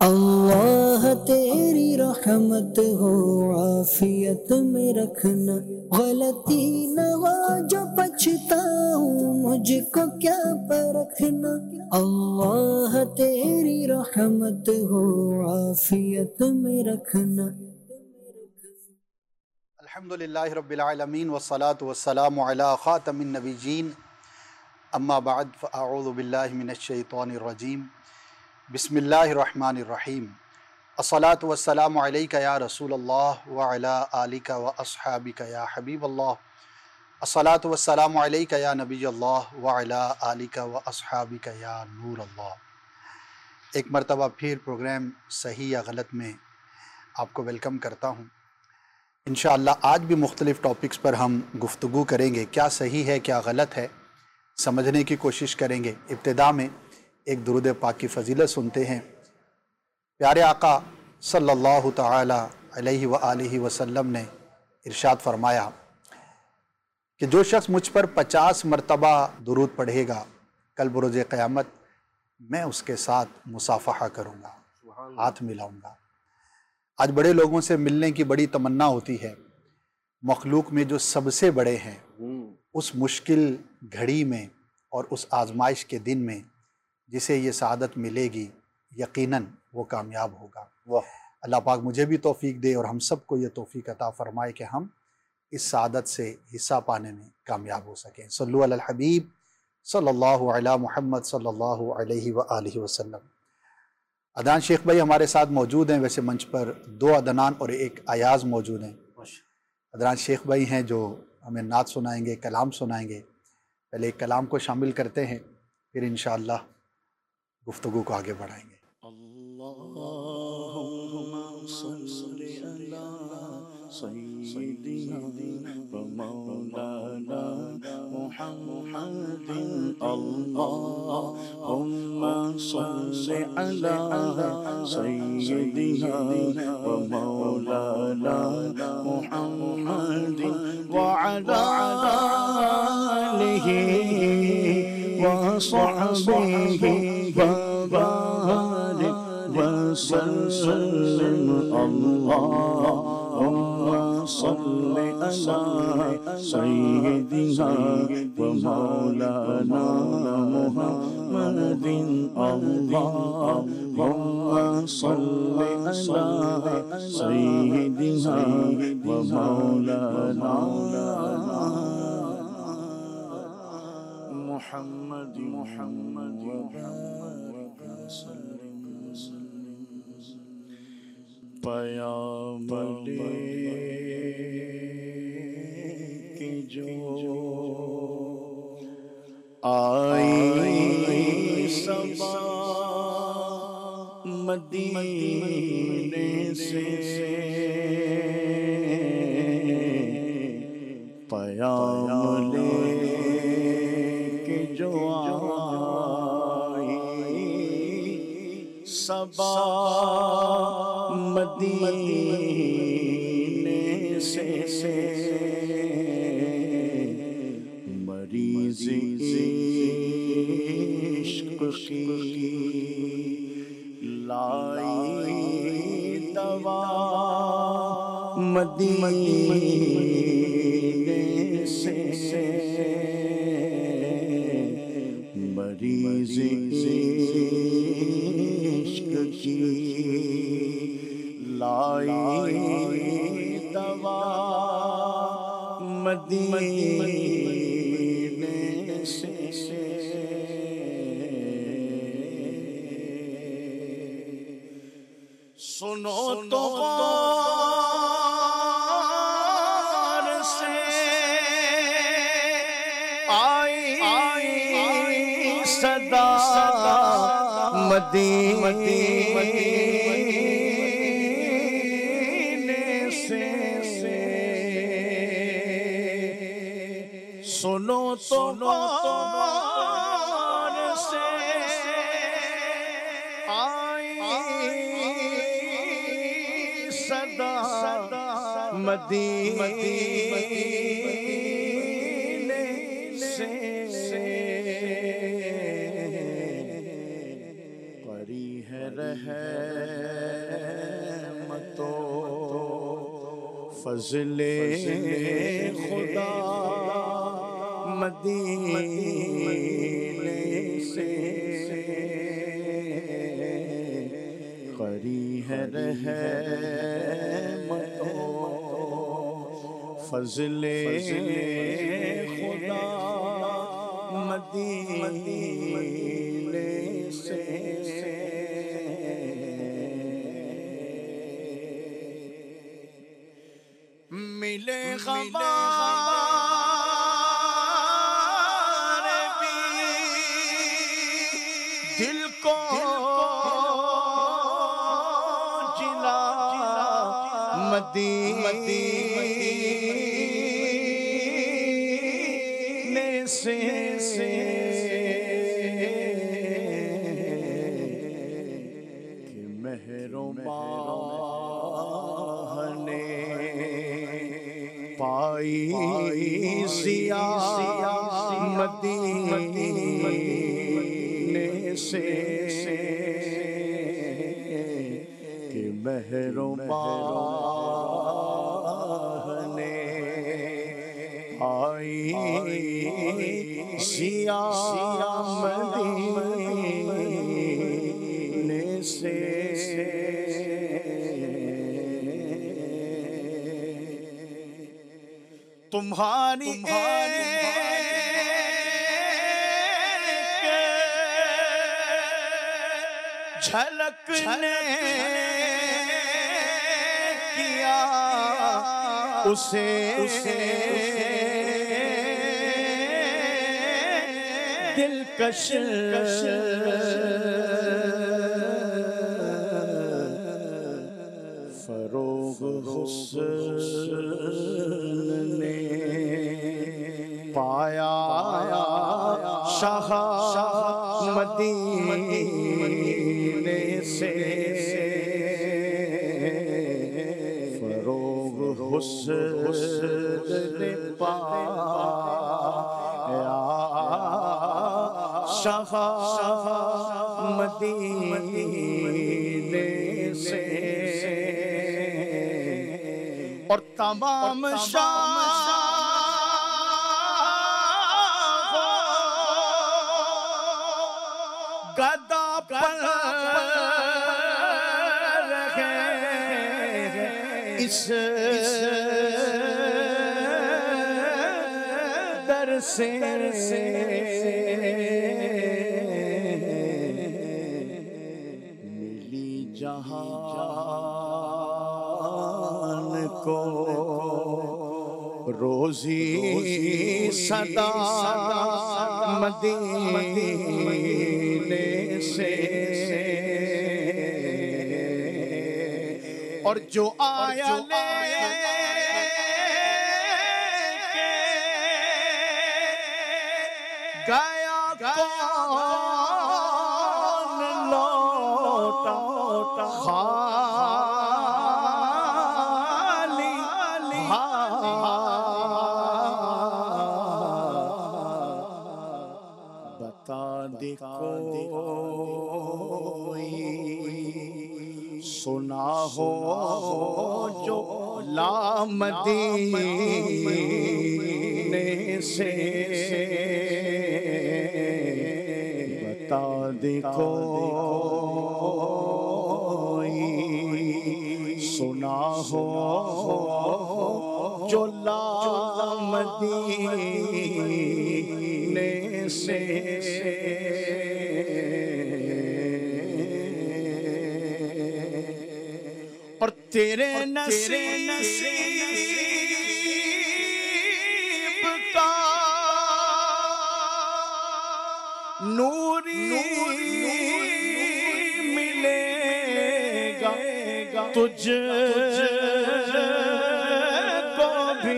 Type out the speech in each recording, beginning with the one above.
अल्लाह तेरी रहमत हो आफियत में रखना, गलती न हो जो पछताऊं मुझको क्या परखना। अल्लाह तेरी रहमत हो आफियत में रखना। अल्हम्दुलिल्लाहि रब्बिल आलमीन वस्सलातु वस्सलामु अला खातमिन नबिय्यीन अम्मा बाद फ़अऊज़ु बिल्लाहि मिनश शैतानिर रजीम बिस्मिल्लाहिर रहमानिर रहीम अस्सलातु वस्सलामु अलैका या रसूलल्लाह व अला आलिका व अस्हाबिका या हबीबल्लाह अस्सलातु वस्सलामु अलैका या नबियल्लाह व अला आलिका व अस्हाबिका या नूरल्लाह। एक मरतबा फिर प्रोग्राम सही या गलत में आपको वेलकम करता हूँ। इंशाअल्लाह आज भी मुख्तलिफ़ टॉपिक्स पर हम गुफ्तगू करेंगे, क्या सही है क्या गलत है समझने की कोशिश करेंगे। इब्तिदा में एक दुरूद पाक की फ़जीलत सुनते हैं। प्यारे आका सल्लल्लाहु तआला अलैहि व आलिहि वसल्लम ने इरशाद फरमाया कि जो शख्स मुझ पर 50 मरतबा दुरूद पढ़ेगा, कल बरोज़ क़यामत मैं उसके साथ मुसाफ़हा करूँगा, हाथ मिलाऊँगा। आज बड़े लोगों से मिलने की बड़ी तमन्ना होती है। मखलूक में जो सबसे बड़े हैं, उस मुश्किल घड़ी में और उस आजमाइश के दिन में जिसे ये सआदत मिलेगी, यकीनन वो कामयाब होगा। अल्लाह पाक मुझे भी तौफीक दे और हम सबको ये तौफीक अता फ़रमाए कि हम इस सआदत से हिस्सा पाने में कामयाब हो सकें। सल्लु अलल हबीब सल्लल्लाहु अला मुहम्मद सल्लल्लाहु अलैहि व आलिहि वसल्लम। अदनान शेख भाई हमारे साथ मौजूद हैं। वैसे मंच पर 2 अदनान और एक अयाज़ मौजूद हैं। अदनान शेख भाई हैं जो हमें नात सुनाएंगे, कलाम सुनाएंगे। पहले एक कलाम को शामिल करते हैं, फिर इंशाअल्लाह गुफ्तगू को आगे बढ़ाएंगे। अल्लाहुम्मा सल्लि अला सय्यिदिना व मौलाना मुहम्मदिन। अल्लाहुम्मा सल्लि अला सय्यिदिना व मौलाना मुहम्मदिन व अला आलिहि व सहबिहि व बारिक वसल्लम। अल्लाहुम्मा सल्लि अला सय्यिदिना व मौलाना मुहम्मदिन। अल्लाहुम्मा सल्लि अला सय्यिदिना व मौलाना मुहम्मद व बारिक वसल्लम। पयामले की जो आई सबा मदीने से, पयामले की जो आई सबा मदीने से, मरीज़ इश्क़ की लाई दवा मदीने से, मरीज़ इश्क़ की लाई दवा मदीने से। सुनो तो गौर से आई सदा मदीने से। सुनो तो गौर से आई सदा मदीने से। परी है रहमतो फज़ले खुदा मदीने से करी है रहमतो फज़ले खुदा मदीने से मिले खबर भी दिल को जिला मदीने से कि मेहरबान ने पाई सिया मदीने से कि मेहरबान ने पाई सिया मदीने से तुम्हारी झलक ने किया उसे दिलकश फरोग हुस्न ने पाया शाह मदीने से फरोग हुस्न ने पाया शाह मदीने से और तमाम गदा पर इस दर से मिली जहान को रोजी सदा मदीने से और जो आया ले गया कौन लौटा खाली बता दे कोई सुना हो जो ला मदीने से बता दे कोई सुना हो जो ला मदीने से और तेरे नसीब का नूरी मिलेगा तुझ को भी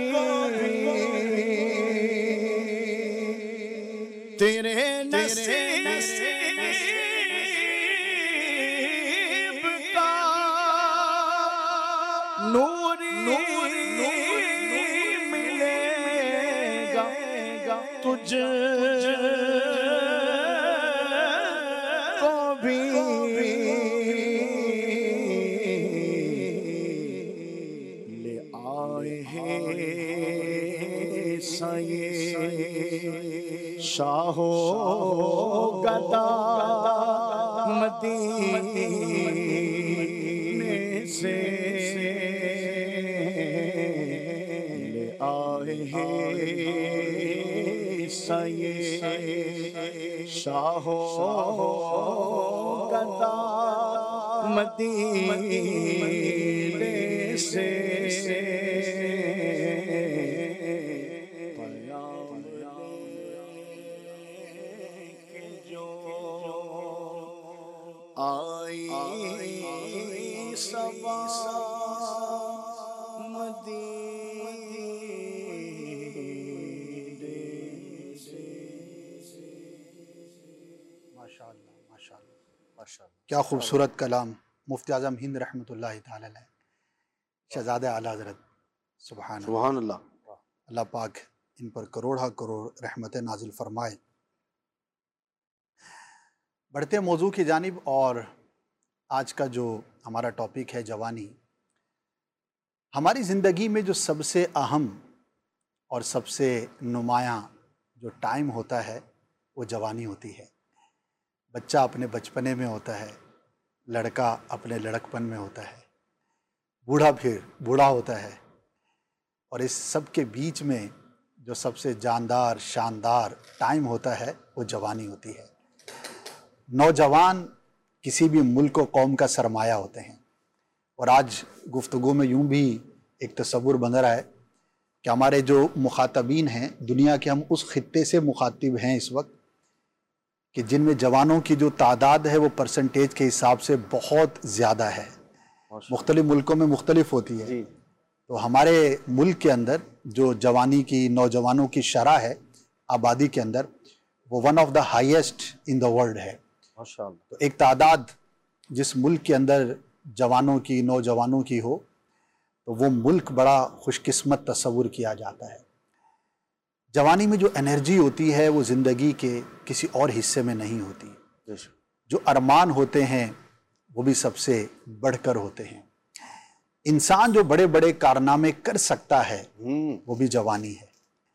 तेरे नसीब का नूरी मिलेगा तुझ को भी साये शाहो गदा मदीने से ले आए हैं साये शाहो गदा मदीने से आई सबा मदीने से। माशाअल्लाह माशाअल्लाह माशाअल्लाह, क्या खूबसूरत कलाम मुफ्ती आज़म हिंद रहमतुल्लाहि ताला अलैह शहज़ादे आला हज़रत। सुभान अल्लाह। अल्लाह पाक इन पर करोड़ा करोड़ रहमत नाजिल फरमाए। बढ़ते मौजू की जानिब, और आज का जो हमारा टॉपिक है जवानी। हमारी ज़िंदगी में जो सबसे अहम और सबसे नुमायाँ जो टाइम होता है वो जवानी होती है। बच्चा अपने बचपने में होता है, लड़का अपने लड़कपन में होता है, बूढ़ा फिर बूढ़ा होता है, और इस सब के बीच में जो सबसे जानदार शानदार टाइम होता है वो जवानी होती है। नौजवान किसी भी मुल्क व कौम का सरमाया होते हैं। और आज गुफ्तगू में यूं भी एक तसव्वुर बन रहा है कि हमारे जो मुखातबीन हैं दुनिया के, हम उस खित्ते से मुखातिब हैं इस वक्त कि जिनमें जवानों की जो तादाद है वो परसेंटेज के हिसाब से बहुत ज़्यादा है। मुख्तलिफ मुल्कों में मुख्तलिफ होती है। तो हमारे मुल्क के अंदर जो जवानी की, नौजवानों की शरह है आबादी के अंदर, वो one of the highest in the world है। माशाअल्लाह। तो एक तादाद जिस मुल्क के अंदर जवानों की, नौजवानों की हो तो वो मुल्क बड़ा खुशकिस्मत तस्वुर किया जाता है। जवानी में जो एनर्जी होती है वो ज़िंदगी के किसी और हिस्से में नहीं होती। जो अरमान होते हैं वो भी सबसे बढ़कर होते हैं। इंसान जो बड़े बड़े कारनामे कर सकता है वो भी जवानी है।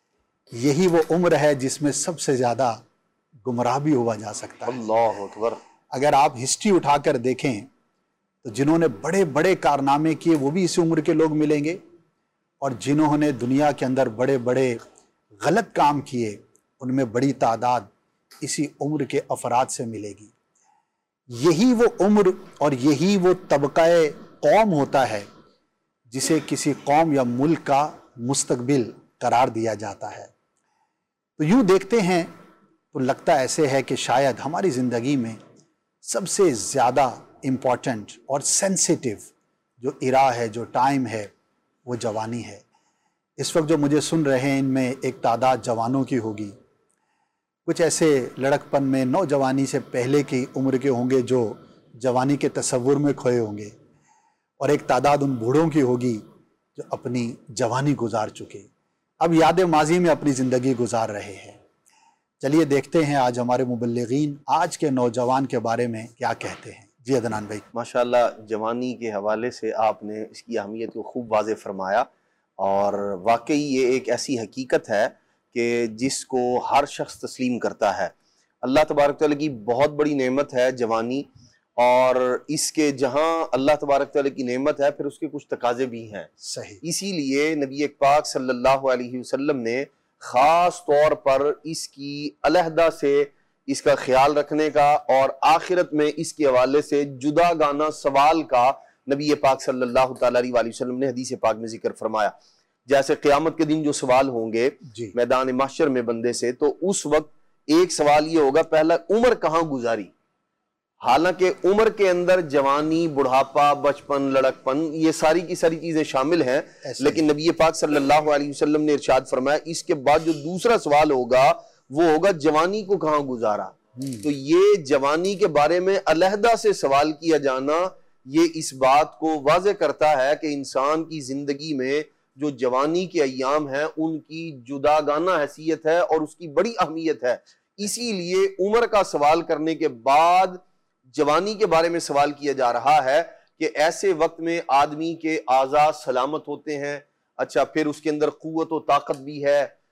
यही वो उम्र है जिसमें सबसे ज़्यादा गुमराह भी हुआ जा सकता है। अल्लाह अकबर। अगर आप हिस्ट्री उठाकर देखें तो जिन्होंने बड़े बड़े कारनामे किए वो भी इसी उम्र के लोग मिलेंगे, और जिन्होंने दुनिया के अंदर बड़े बड़े गलत काम किए उनमें बड़ी तादाद इसी उम्र के अफराद से मिलेगी। यही वो उम्र और यही वो तबक़े कौम होता है जिसे किसी कौम या मुल्क का मुस्तकबिल करार दिया जाता है। तो यूँ देखते हैं तो लगता ऐसे है कि शायद हमारी ज़िंदगी में सबसे ज़्यादा इम्पॉर्टेंट और सेंसिटिव जो इरा है, जो टाइम है, वो जवानी है। इस वक्त जो मुझे सुन रहे हैं इनमें एक तादाद जवानों की होगी, कुछ ऐसे लड़कपन में नौजवानी से पहले की उम्र के होंगे जो जवानी के तसव्वुर में खोए होंगे, और एक तादाद उन बूढ़ों की होगी जो अपनी जवानी गुजार चुके, अब याद माजी में अपनी ज़िंदगी गुजार रहे हैं। चलिए देखते हैं आज हमारे मुबल्लिगीन आज के नौजवान के बारे में क्या कहते हैं। जी अदनान भाई। माशाल्लाह, जवानी के हवाले से आपने इसकी अहमियत को खूब वाज़े फरमाया, और वाकई ये एक ऐसी हकीकत है कि जिसको हर शख्स तस्लीम करता है। अल्लाह तबारक तआला की बहुत बड़ी नेमत है जवानी, और इसके जहाँ अल्लाह तबारक तआला की नेमत है फिर उसके कुछ तकाजे भी हैं। सही। इसीलिए नबी पाक सल्लल्लाहु अलैहि वसल्लम ने ख़ास तौर पर इसकी अलहदा से इसका ख्याल रखने का और आखिरत में इसके हवाले से जुदा गाना सवाल का नबी पाक सल्लल्लाहु अलैहि वसल्लम ने हदीस पाक में जिक्र फरमाया। जैसे क़यामत के दिन जो सवाल होंगे मैदान महशर में बंदे से, तो उस वक्त एक सवाल ये होगा, पहला उम्र कहाँ गुजारी। हालांकि उम्र के अंदर जवानी, बुढ़ापा, बचपन, लड़कपन, ये सारी की सारी चीजें शामिल हैं, लेकिन नबी पाक सल्लल्लाहु अलैहि वसल्लम ने इरशाद फरमाया इसके बाद जो दूसरा सवाल होगा वो होगा जवानी को कहाँ गुजारा। तो ये जवानी के बारे में अलहदा से सवाल किया जाना, ये इस बात को वाज़े करता है कि इंसान की जिंदगी में जो जवानी के अय्याम हैं उनकी जुदागाना हैसियत है और उसकी बड़ी अहमियत है। इसीलिए उम्र का सवाल करने के बाद जवानी के बारे में सवाल किया जा रहा है कि ऐसे वक्त में आदमी के आज़ा सलामत होते हैं। अच्छा, फिर उसके अंदर कुव्वत और ताकत भी है,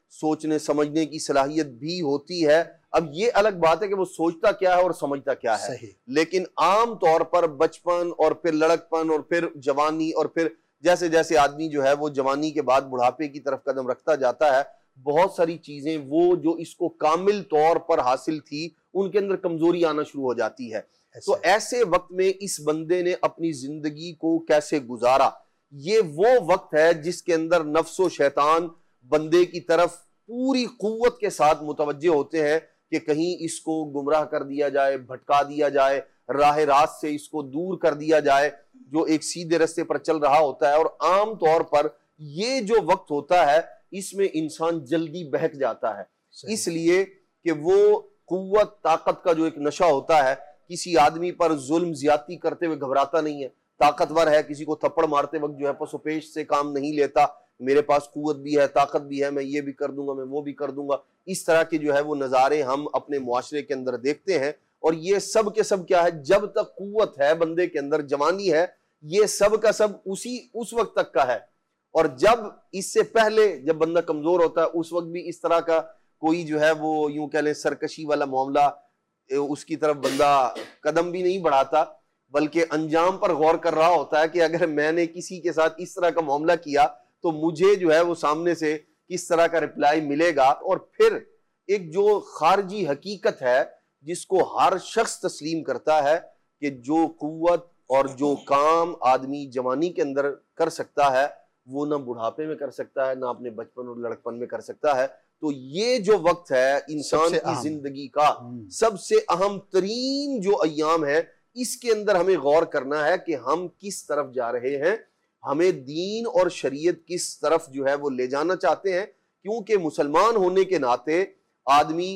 सोचने समझने की सलाहियत भी होती है। अब ये अलग बात है कि वो सोचता क्या है और समझता क्या है, सही। लेकिन आम तौर पर बचपन और फिर लड़कपन और फिर जवानी और फिर जैसे जैसे आदमी जो है वो जवानी के बाद बुढ़ापे की तरफ कदम रखता जाता है, बहुत सारी चीजें वो जो इसको कामिल तौर पर हासिल थी उनके अंदर कमजोरी आना शुरू हो जाती है। तो ऐसे वक्त में इस बंदे ने अपनी जिंदगी को कैसे गुजारा, ये वो वक्त है जिसके अंदर नफ्सो शैतान बंदे की तरफ पूरी कुव्वत के साथ मुतवज्जे होते हैं कि कहीं इसको गुमराह कर दिया जाए, भटका दिया जाए, राह रास्त से इसको दूर कर दिया जाए, जो एक सीधे रास्ते पर चल रहा होता है। और आम तौर पर ये जो वक्त होता है इसमें इंसान जल्दी बहक जाता है, इसलिए कि वो कुव्वत ताकत का जो एक नशा होता है, किसी आदमी पर जुल्म ज्यादती करते हुए घबराता नहीं है, ताकतवर है, किसी को थप्पड़ मारते वक्त जो है पसोपेश से काम नहीं लेता, मेरे पास कुव्वत भी है, ताकत भी है, मैं ये भी कर दूंगा, मैं वो भी कर दूंगा। इस तरह के जो है वो नज़ारे हम अपने मुआशरे के अंदर देखते हैं। और ये सब के सब क्या है, जब तक कुव्वत है बंदे के अंदर, जवानी है, ये सब का सब उस वक्त तक का है। और जब इससे पहले जब बंदा कमजोर होता है उस वक्त भी इस तरह का कोई जो है वो यूं कह लें सरकशी वाला मामला, उसकी तरफ बंदा कदम भी नहीं बढ़ाता, बल्कि अंजाम पर गौर कर रहा होता है कि अगर मैंने किसी के साथ इस तरह का मामला किया तो मुझे जो है वो सामने से किस तरह का रिप्लाई मिलेगा। और फिर एक जो खारजी हकीकत है जिसको हर शख्स तस्लीम करता है कि जो कुव्वत और जो काम आदमी जवानी के अंदर कर सकता है वो ना बुढ़ापे में कर सकता है, ना अपने बचपन और लड़कपन में कर सकता है। तो ये जो वक्त है इंसान की जिंदगी का सबसे अहम तरीन जो अय्याम है, इसके अंदर हमें गौर करना है कि हम किस तरफ जा रहे हैं, हमें दीन और शरीयत किस तरफ जो है वो ले जाना चाहते हैं। क्योंकि मुसलमान होने के नाते आदमी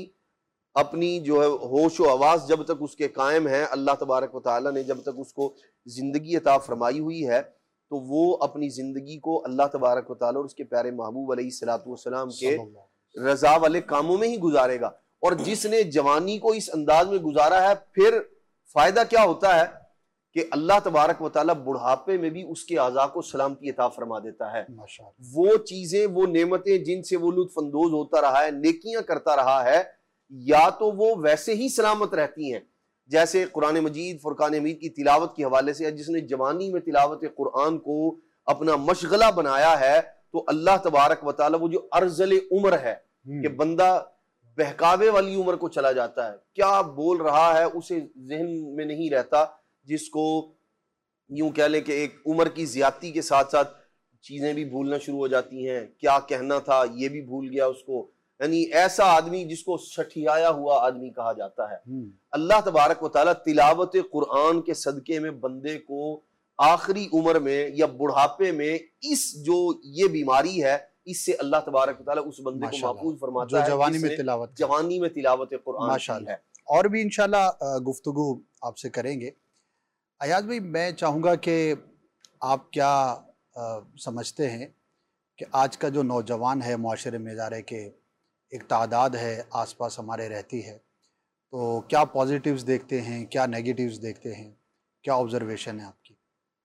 अपनी जो है होश व आवाज जब तक उसके कायम है, अल्लाह तबारक व तआला ने जब तक उसको जिंदगी अता फरमाई हुई है, तो वो अपनी जिंदगी को अल्लाह तबारक व तआला और उसके प्यारे महबूब अलैहिस्सलातु वस्सलाम के रजा वाले कामों में ही गुजारेगा। और जिसने जवानी को इस अंदाज में गुजारा है, फिर फायदा क्या होता है कि अल्लाह तबारक व तआला बुढ़ापे में भी उसके आज़ा को सलामती अता फरमा देता है। वो चीजें, वो नेमतें जिनसे वो लुत्फअंदोज होता रहा है, नेकियां करता रहा है, या तो वो वैसे ही सलामत रहती हैं, जैसे कुरान मजीद फुरकान हमीद की तिलावत के हवाले से, जिसने जवानी में तिलावत कुरान को अपना मशगला बनाया है, तो अल्लाह तबारक व तआला वो जो अर्जल उम्र है कि बंदा बहकावे वाली उम्र को चला जाता है, क्या बोल रहा है उसे जहन में नहीं रहता, जिसको यूं कह ले कि एक उम्र की ज्यादती के साथ साथ चीजें भी भूलना शुरू हो जाती हैं, क्या कहना था ये भी भूल गया उसको। यानी ऐसा आदमी जिसको सठियाया हुआ आदमी कहा जाता है। अल्लाह तबारक व तआला तिलावत कुरान के सदके में बंदे को आखिरी उम्र में या बुढ़ापे में इस जो ये बीमारी है, इससे अल्लाह तबारक व तआला उस बंदे को महफूज फरमाता है, जवानी में तिलावत कुरान है। और भी इंशाल्लाह गुफ्तगू आपसे करेंगे। अयाज भाई, मैं चाहूँगा कि आप क्या समझते हैं कि आज का जो नौजवान है मुआशरे में, ज़ाहिर के एक तादाद है आसपास हमारे रहती है, तो क्या पॉजिटिव्स देखते हैं, क्या नेगेटिव्स देखते हैं, क्या ऑब्जर्वेशन है आपकी?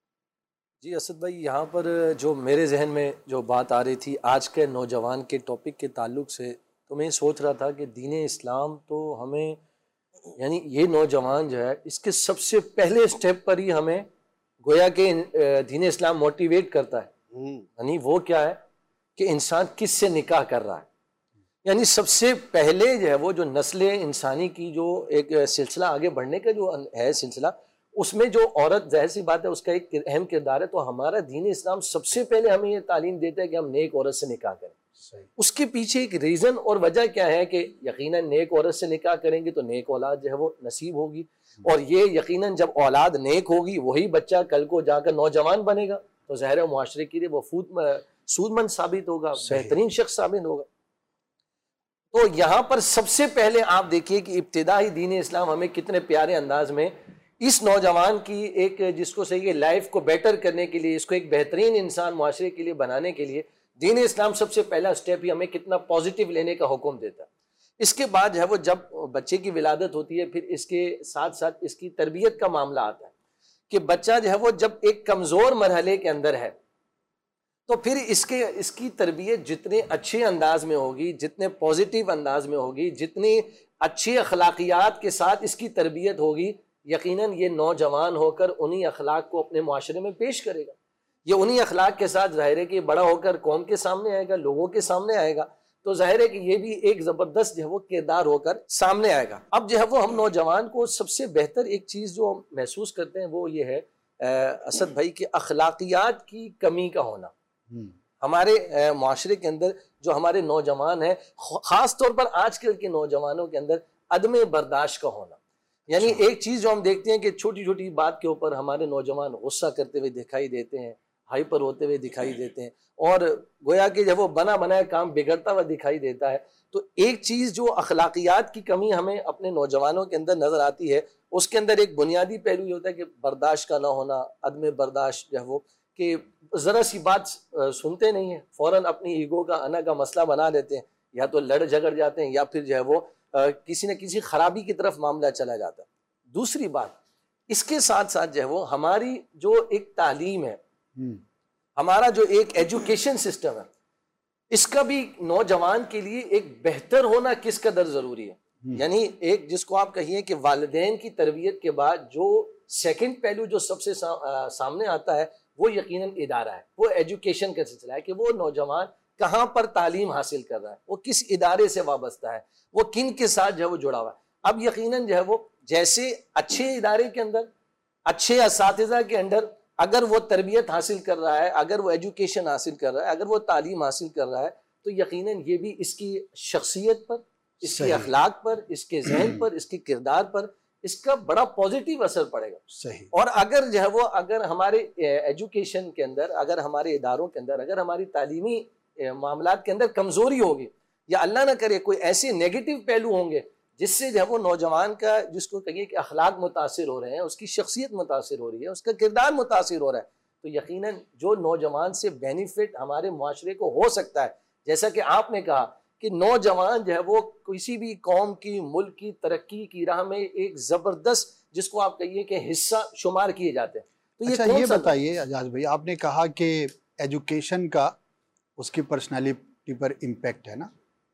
जी असद भाई, यहाँ पर जो मेरे जहन में जो बात आ रही थी आज के नौजवान के टॉपिक के ताल्लुक से, तो मैं सोच रहा था कि दीन इस्लाम तो हमें, यानी ये नौजवान जो है, इसके सबसे पहले स्टेप पर ही हमें गोया के दीन इस्लाम मोटिवेट करता है। यानी वो क्या है कि इंसान किस से निकाह कर रहा है। यानी सबसे पहले जो है वो जो नस्ल इंसानी की जो एक सिलसिला आगे बढ़ने का जो है सिलसिला, उसमें जो औरत, जाहिर सी बात है उसका एक अहम किरदार है। तो हमारा दीन इस्लाम सबसे पहले हमें ये तालीम देता है कि हम नेक औरत से निकाह करें। उसके पीछे एक रीज़न और वजह क्या है कि यकीनन नेक औरत से निकाह करेंगे तो नेक औलाद जो है वो नसीब होगी, और ये यकीनन जब औलाद नेक होगी वही बच्चा कल को जाकर नौजवान बनेगा, तो ज़ाहिर है मुआशरे के लिए वो सूदमंद साबित होगा, बेहतरीन शख्स साबित होगा। तो यहाँ पर सबसे पहले आप देखिए कि इब्तिदाई दीन इस्लाम हमें कितने प्यारे अंदाज में इस नौजवान की एक, जिसको सही लाइफ को बेटर करने के लिए, इसको एक बेहतरीन इंसान मुआशरे के लिए बनाने के लिए दीन इस्लाम सबसे पहला स्टेप ही हमें कितना पॉजिटिव लेने का हुक्म देता है। इसके बाद जो है वो जब बच्चे की विलादत होती है, फिर इसके साथ साथ इसकी तरबियत का मामला आता है कि बच्चा जो है वो जब एक कमज़ोर मरहले के अंदर है तो फिर इसकी तरबियत जितने अच्छे अंदाज में होगी, जितने पॉजिटिव अंदाज में होगी, जितनी अच्छी अखलाकियात के साथ इसकी तरबियत होगी, यकीनन ये नौजवान होकर उन्हीं अखलाक को अपने माशरे में पेश करेगा। ये उन्हीं अखलाक के साथ ज़ाहिर है कि बड़ा होकर कौम के सामने आएगा, लोगों के सामने आएगा, तो जाहिर है कि ये भी एक ज़बरदस्त जो है वो किरदार होकर सामने आएगा। अब जो है वो हम नौजवान को सबसे बेहतर एक चीज़ जो हम महसूस करते हैं वो ये है असद भाई कि अखलाकियात की कमी का होना हमारे माशरे के अंदर। जो हमारे नौजवान हैं, ख़ास तौर पर आजकल के नौजवानों के अंदर अदम बर्दाश्त का होना। यानी एक चीज़ जो हम देखते हैं कि छोटी छोटी बात के ऊपर हमारे नौजवान गुस्सा करते हुए दिखाई देते हैं, हाइपर होते हुए दिखाई देते हैं, और गोया कि जब वो बना बनाया काम बिगड़ता हुआ दिखाई देता है। तो एक चीज़ जो अखलाकियात की कमी हमें अपने नौजवानों के अंदर नज़र आती है, उसके अंदर एक बुनियादी पहलू ये होता है कि बर्दाश्त का ना होना, अदम बर्दाश्त जो है वो कि ज़रा सी बात सुनते नहीं हैं, फ़ौरन अपनी ईगो का अना का मसला बना लेते हैं, या तो लड़ झगड़ जाते हैं या फिर जो है वो किसी न किसी खराबी की तरफ मामला चला जाता है। दूसरी बात, इसके साथ साथ जो है वो हमारी जो एक तालीम है, हमारा जो एक एजुकेशन सिस्टम है, इसका भी नौजवान के लिए एक बेहतर होना किस कदर ज़रूरी है। यानी एक जिसको आप कहिए कि वालिदैन की तरबियत के बाद जो सेकंड पहलू जो सबसे सामने आता है वो यकीनन इदारा है, वो एजुकेशन का सिलसिला है कि वो नौजवान कहाँ पर तालीम हासिल कर रहा है, वो किस इदारे से वाबस्ता है, वो किन के साथ जो है वो जुड़ा हुआ है। अब यकीनन जो है वो जैसे अच्छे इदारे के अंदर, अच्छे असातिज़ा के अंदर अगर वो तरबियत हासिल कर रहा है, अगर वो एजुकेशन हासिल कर रहा है, अगर वो तालीम हासिल कर रहा है, तो यकीनन ये भी इसकी शख्सियत पर, इसके अखलाक पर, इसके जहन पर, इसके किरदार पर इसका बड़ा पॉजिटिव असर पड़ेगा। सही। और अगर जो है वो अगर हमारे एजुकेशन के अंदर, अगर हमारे इदारों के अंदर, अगर हमारी तालीमी मामलात के अंदर कमज़ोरी होगी, या अल्लाह ना करे कोई ऐसे नेगेटिव पहलू होंगे जिससे जो है वो नौजवान का, जिसको कहिए कि अखलाक मुतासिर हो रहे हैं, उसकी शख्सियत मुतासिर हो रही है, उसका किरदार मुतासिर हो रहा है, तो यकीनन जो नौजवान से बेनिफिट हमारे माशरे को हो सकता है, जैसा कि आपने कहा कि नौजवान जो है वो किसी भी कौम की, मुल्क की तरक्की की राह में एक ज़बरदस्त, जिसको आप कहिए कि हिस्सा शुमार किए जाते हैं। तो अच्छा, ये बताइए एजाज भाई, आपने कहा कि एजुकेशन का उसकी पर्सनालिटी पर इम्पेक्ट है ना,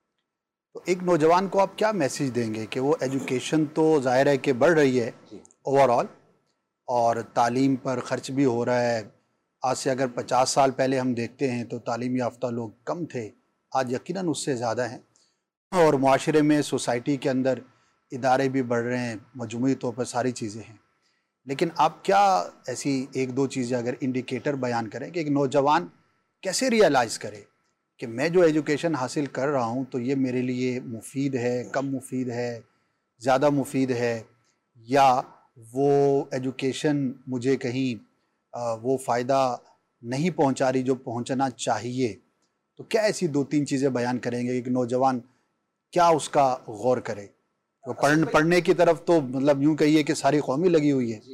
तो एक नौजवान को आप क्या मैसेज देंगे कि वो एजुकेशन तो जाहिर है कि बढ़ रही है ओवरऑल, और तालीम पर ख़र्च भी हो रहा है। आज से अगर 50 साल पहले हम देखते हैं तो तालीम याफ्ता लोग कम थे, आज यकीनन उससे ज़्यादा हैं, और माशरे में, सोसाइटी के अंदर इदारे भी बढ़ रहे हैं, मजमूई तौर पर सारी चीज़ें हैं। लेकिन आप क्या ऐसी एक दो चीज़ें अगर इंडिकेटर बयान करें कि एक नौजवान कैसे रियलाइज़ करे कि मैं जो एजुकेशन हासिल कर रहा हूँ तो ये मेरे लिए मुफीद है, कम मुफीद है, ज़्यादा मुफीद है, या वो एजुकेशन मुझे कहीं वो फ़ायदा नहीं पहुँचा रही जो पहुँचना चाहिए। तो क्या ऐसी दो तीन चीज़ें बयान करेंगे कि नौजवान क्या उसका गौर करे? तो पढ़ने की तरफ तो मतलब यूँ कहिए कि सारी कौम ही लगी हुई है।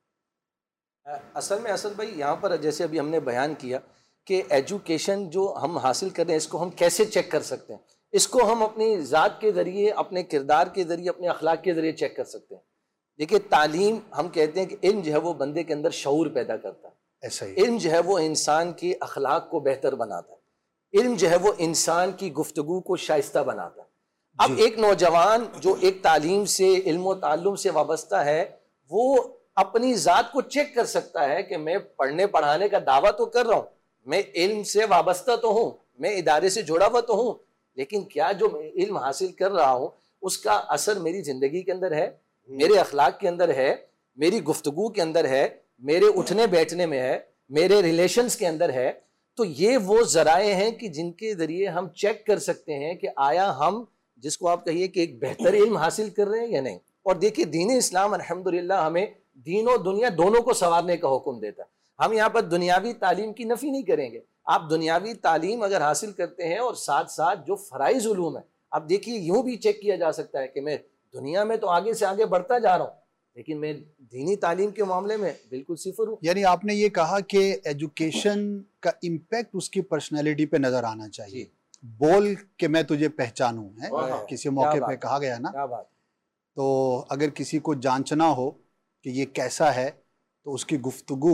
असल में असद भाई यहाँ पर जैसे अभी हमने बयान किया कि एजुकेशन जो हम हासिल कर रहे हैं इसको हम कैसे चेक कर सकते हैं, इसको हम अपनी ज़ात के ज़रिए, अपने किरदार के ज़रिए, अपने अखलाक के ज़रिए चेक कर सकते हैं। देखिए, तालीम हम कहते हैं कि इल्म जो है वो बंदे के अंदर शऊर पैदा करता है, ऐसा ही इल्म जो है वो इंसान के अखलाक को बेहतर बनाता है, इल्म जो है वो इंसान की गुफ्तगू को शाइस्ता बनाता है। अब एक नौजवान जो एक तालीम से, इल्म व ताल्लुम से वाबस्ता है, वो अपनी ज़ात को चेक कर सकता है कि मैं पढ़ने पढ़ाने का दावा तो कर रहा हूँ, मैं इल्म से वाबस्ता तो हूँ, मैं इदारे से जुड़ा हुआ तो हूँ, लेकिन क्या जो मैं इल्म हासिल कर रहा हूँ उसका असर मेरी ज़िंदगी के अंदर है, मेरे अखलाक के अंदर है, मेरी गुफ्तगू के अंदर है, मेरे उठने बैठने में है, मेरे रिलेशंस के अंदर है। तो ये वो ज़राए हैं कि जिनके ज़रिए हम चेक कर सकते हैं कि आया हम, जिसको आप कहिए कि एक बेहतर इल्म हासिल कर रहे हैं या नहीं। और देखिए, दीन इस्लाम अल्हम्दुलिल्लाह हमें दीन और दुनिया दोनों को संवारने का हुक्म देता है। हम यहाँ पर दुनियावी तालीम की नफ़ी नहीं करेंगे। आप दुनियावी तालीम अगर हासिल करते हैं और साथ साथ जो फ़राइज़ उलूम है, आप देखिए यूँ भी चेक किया जा सकता है कि मैं दुनिया में तो आगे से आगे बढ़ता जा रहा हूँ, लेकिन मैं दीनी तालीम के मामले में बिल्कुल सिफर हूँ। यानी आपने ये कहा कि एजुकेशन का इम्पैक्ट उसकी पर्सनैलिटी पे नज़र आना चाहिए। बोल के मैं तुझे पहचानूं है, किसी मौके पे कहा गया ना। क्या बात। तो अगर किसी को जांचना हो कि ये कैसा है तो उसकी गुफ्तगू,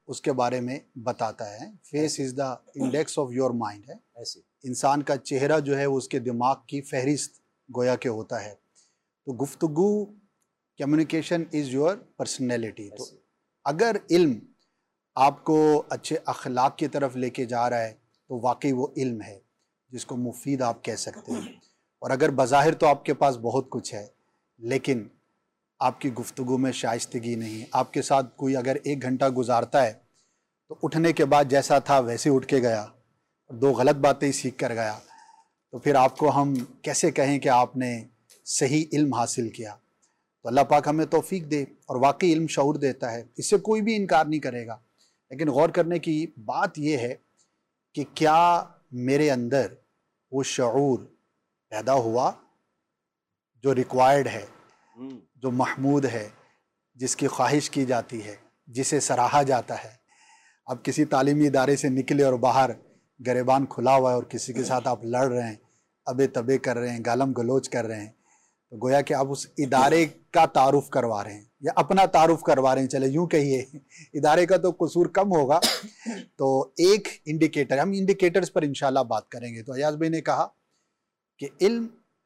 उसके बारे में बताता है। Face is the index of your mind है, ऐसे इंसान का चेहरा जो है वो उसके दिमाग की फहरिस्त गोया के होता है। तो गुफ्तगू, कम्युनिकेशन इज़ योर पर्सनैलिटी। तो अगर इल्म आपको अच्छे अखलाक की तरफ लेके जा रहा है तो वाकई वो इल्म है जिसको मुफीद आप कह सकते हैं। और अगर बज़ाहिर तो आपके पास बहुत कुछ है लेकिन आपकी गुफ्तगू में शाइस्तगी नहीं, आपके साथ कोई अगर 1 घंटा गुजारता है तो उठने के बाद जैसा था वैसे उठ के गया, 2 गलत बातें ही सीख कर गया, तो फिर आपको हम कैसे कहें कि आपने सही इल्म हासिल किया। तो अल्लाह पाक हमें तौफीक दे, और वाकई इल्म शऊर देता है, इससे कोई भी इनकार नहीं करेगा। लेकिन गौर करने की बात यह है कि क्या मेरे अंदर वो शऊर पैदा हुआ जो रिक्वायर्ड है, जो महमूद है, जिसकी ख्वाहिश की जाती है, जिसे सराहा जाता है। अब किसी तालीमी इदारे से निकले और बाहर गरेबान खुला हुआ है और किसी के साथ आप लड़ रहे हैं, अबे तबे कर रहे हैं, गालम गलोच कर रहे हैं, तो गोया कि आप उस इदारे का तारुफ करवा रहे हैं या अपना तारुफ करवा रहे हैं, चले यूँ कहिए, इदारे का तो कसूर कम होगा। तो एक इंडिकेटर, हम इंडिकेटर्स पर इंशाल्लाह बात करेंगे। तो अयाज भाई ने कहा कि इल्म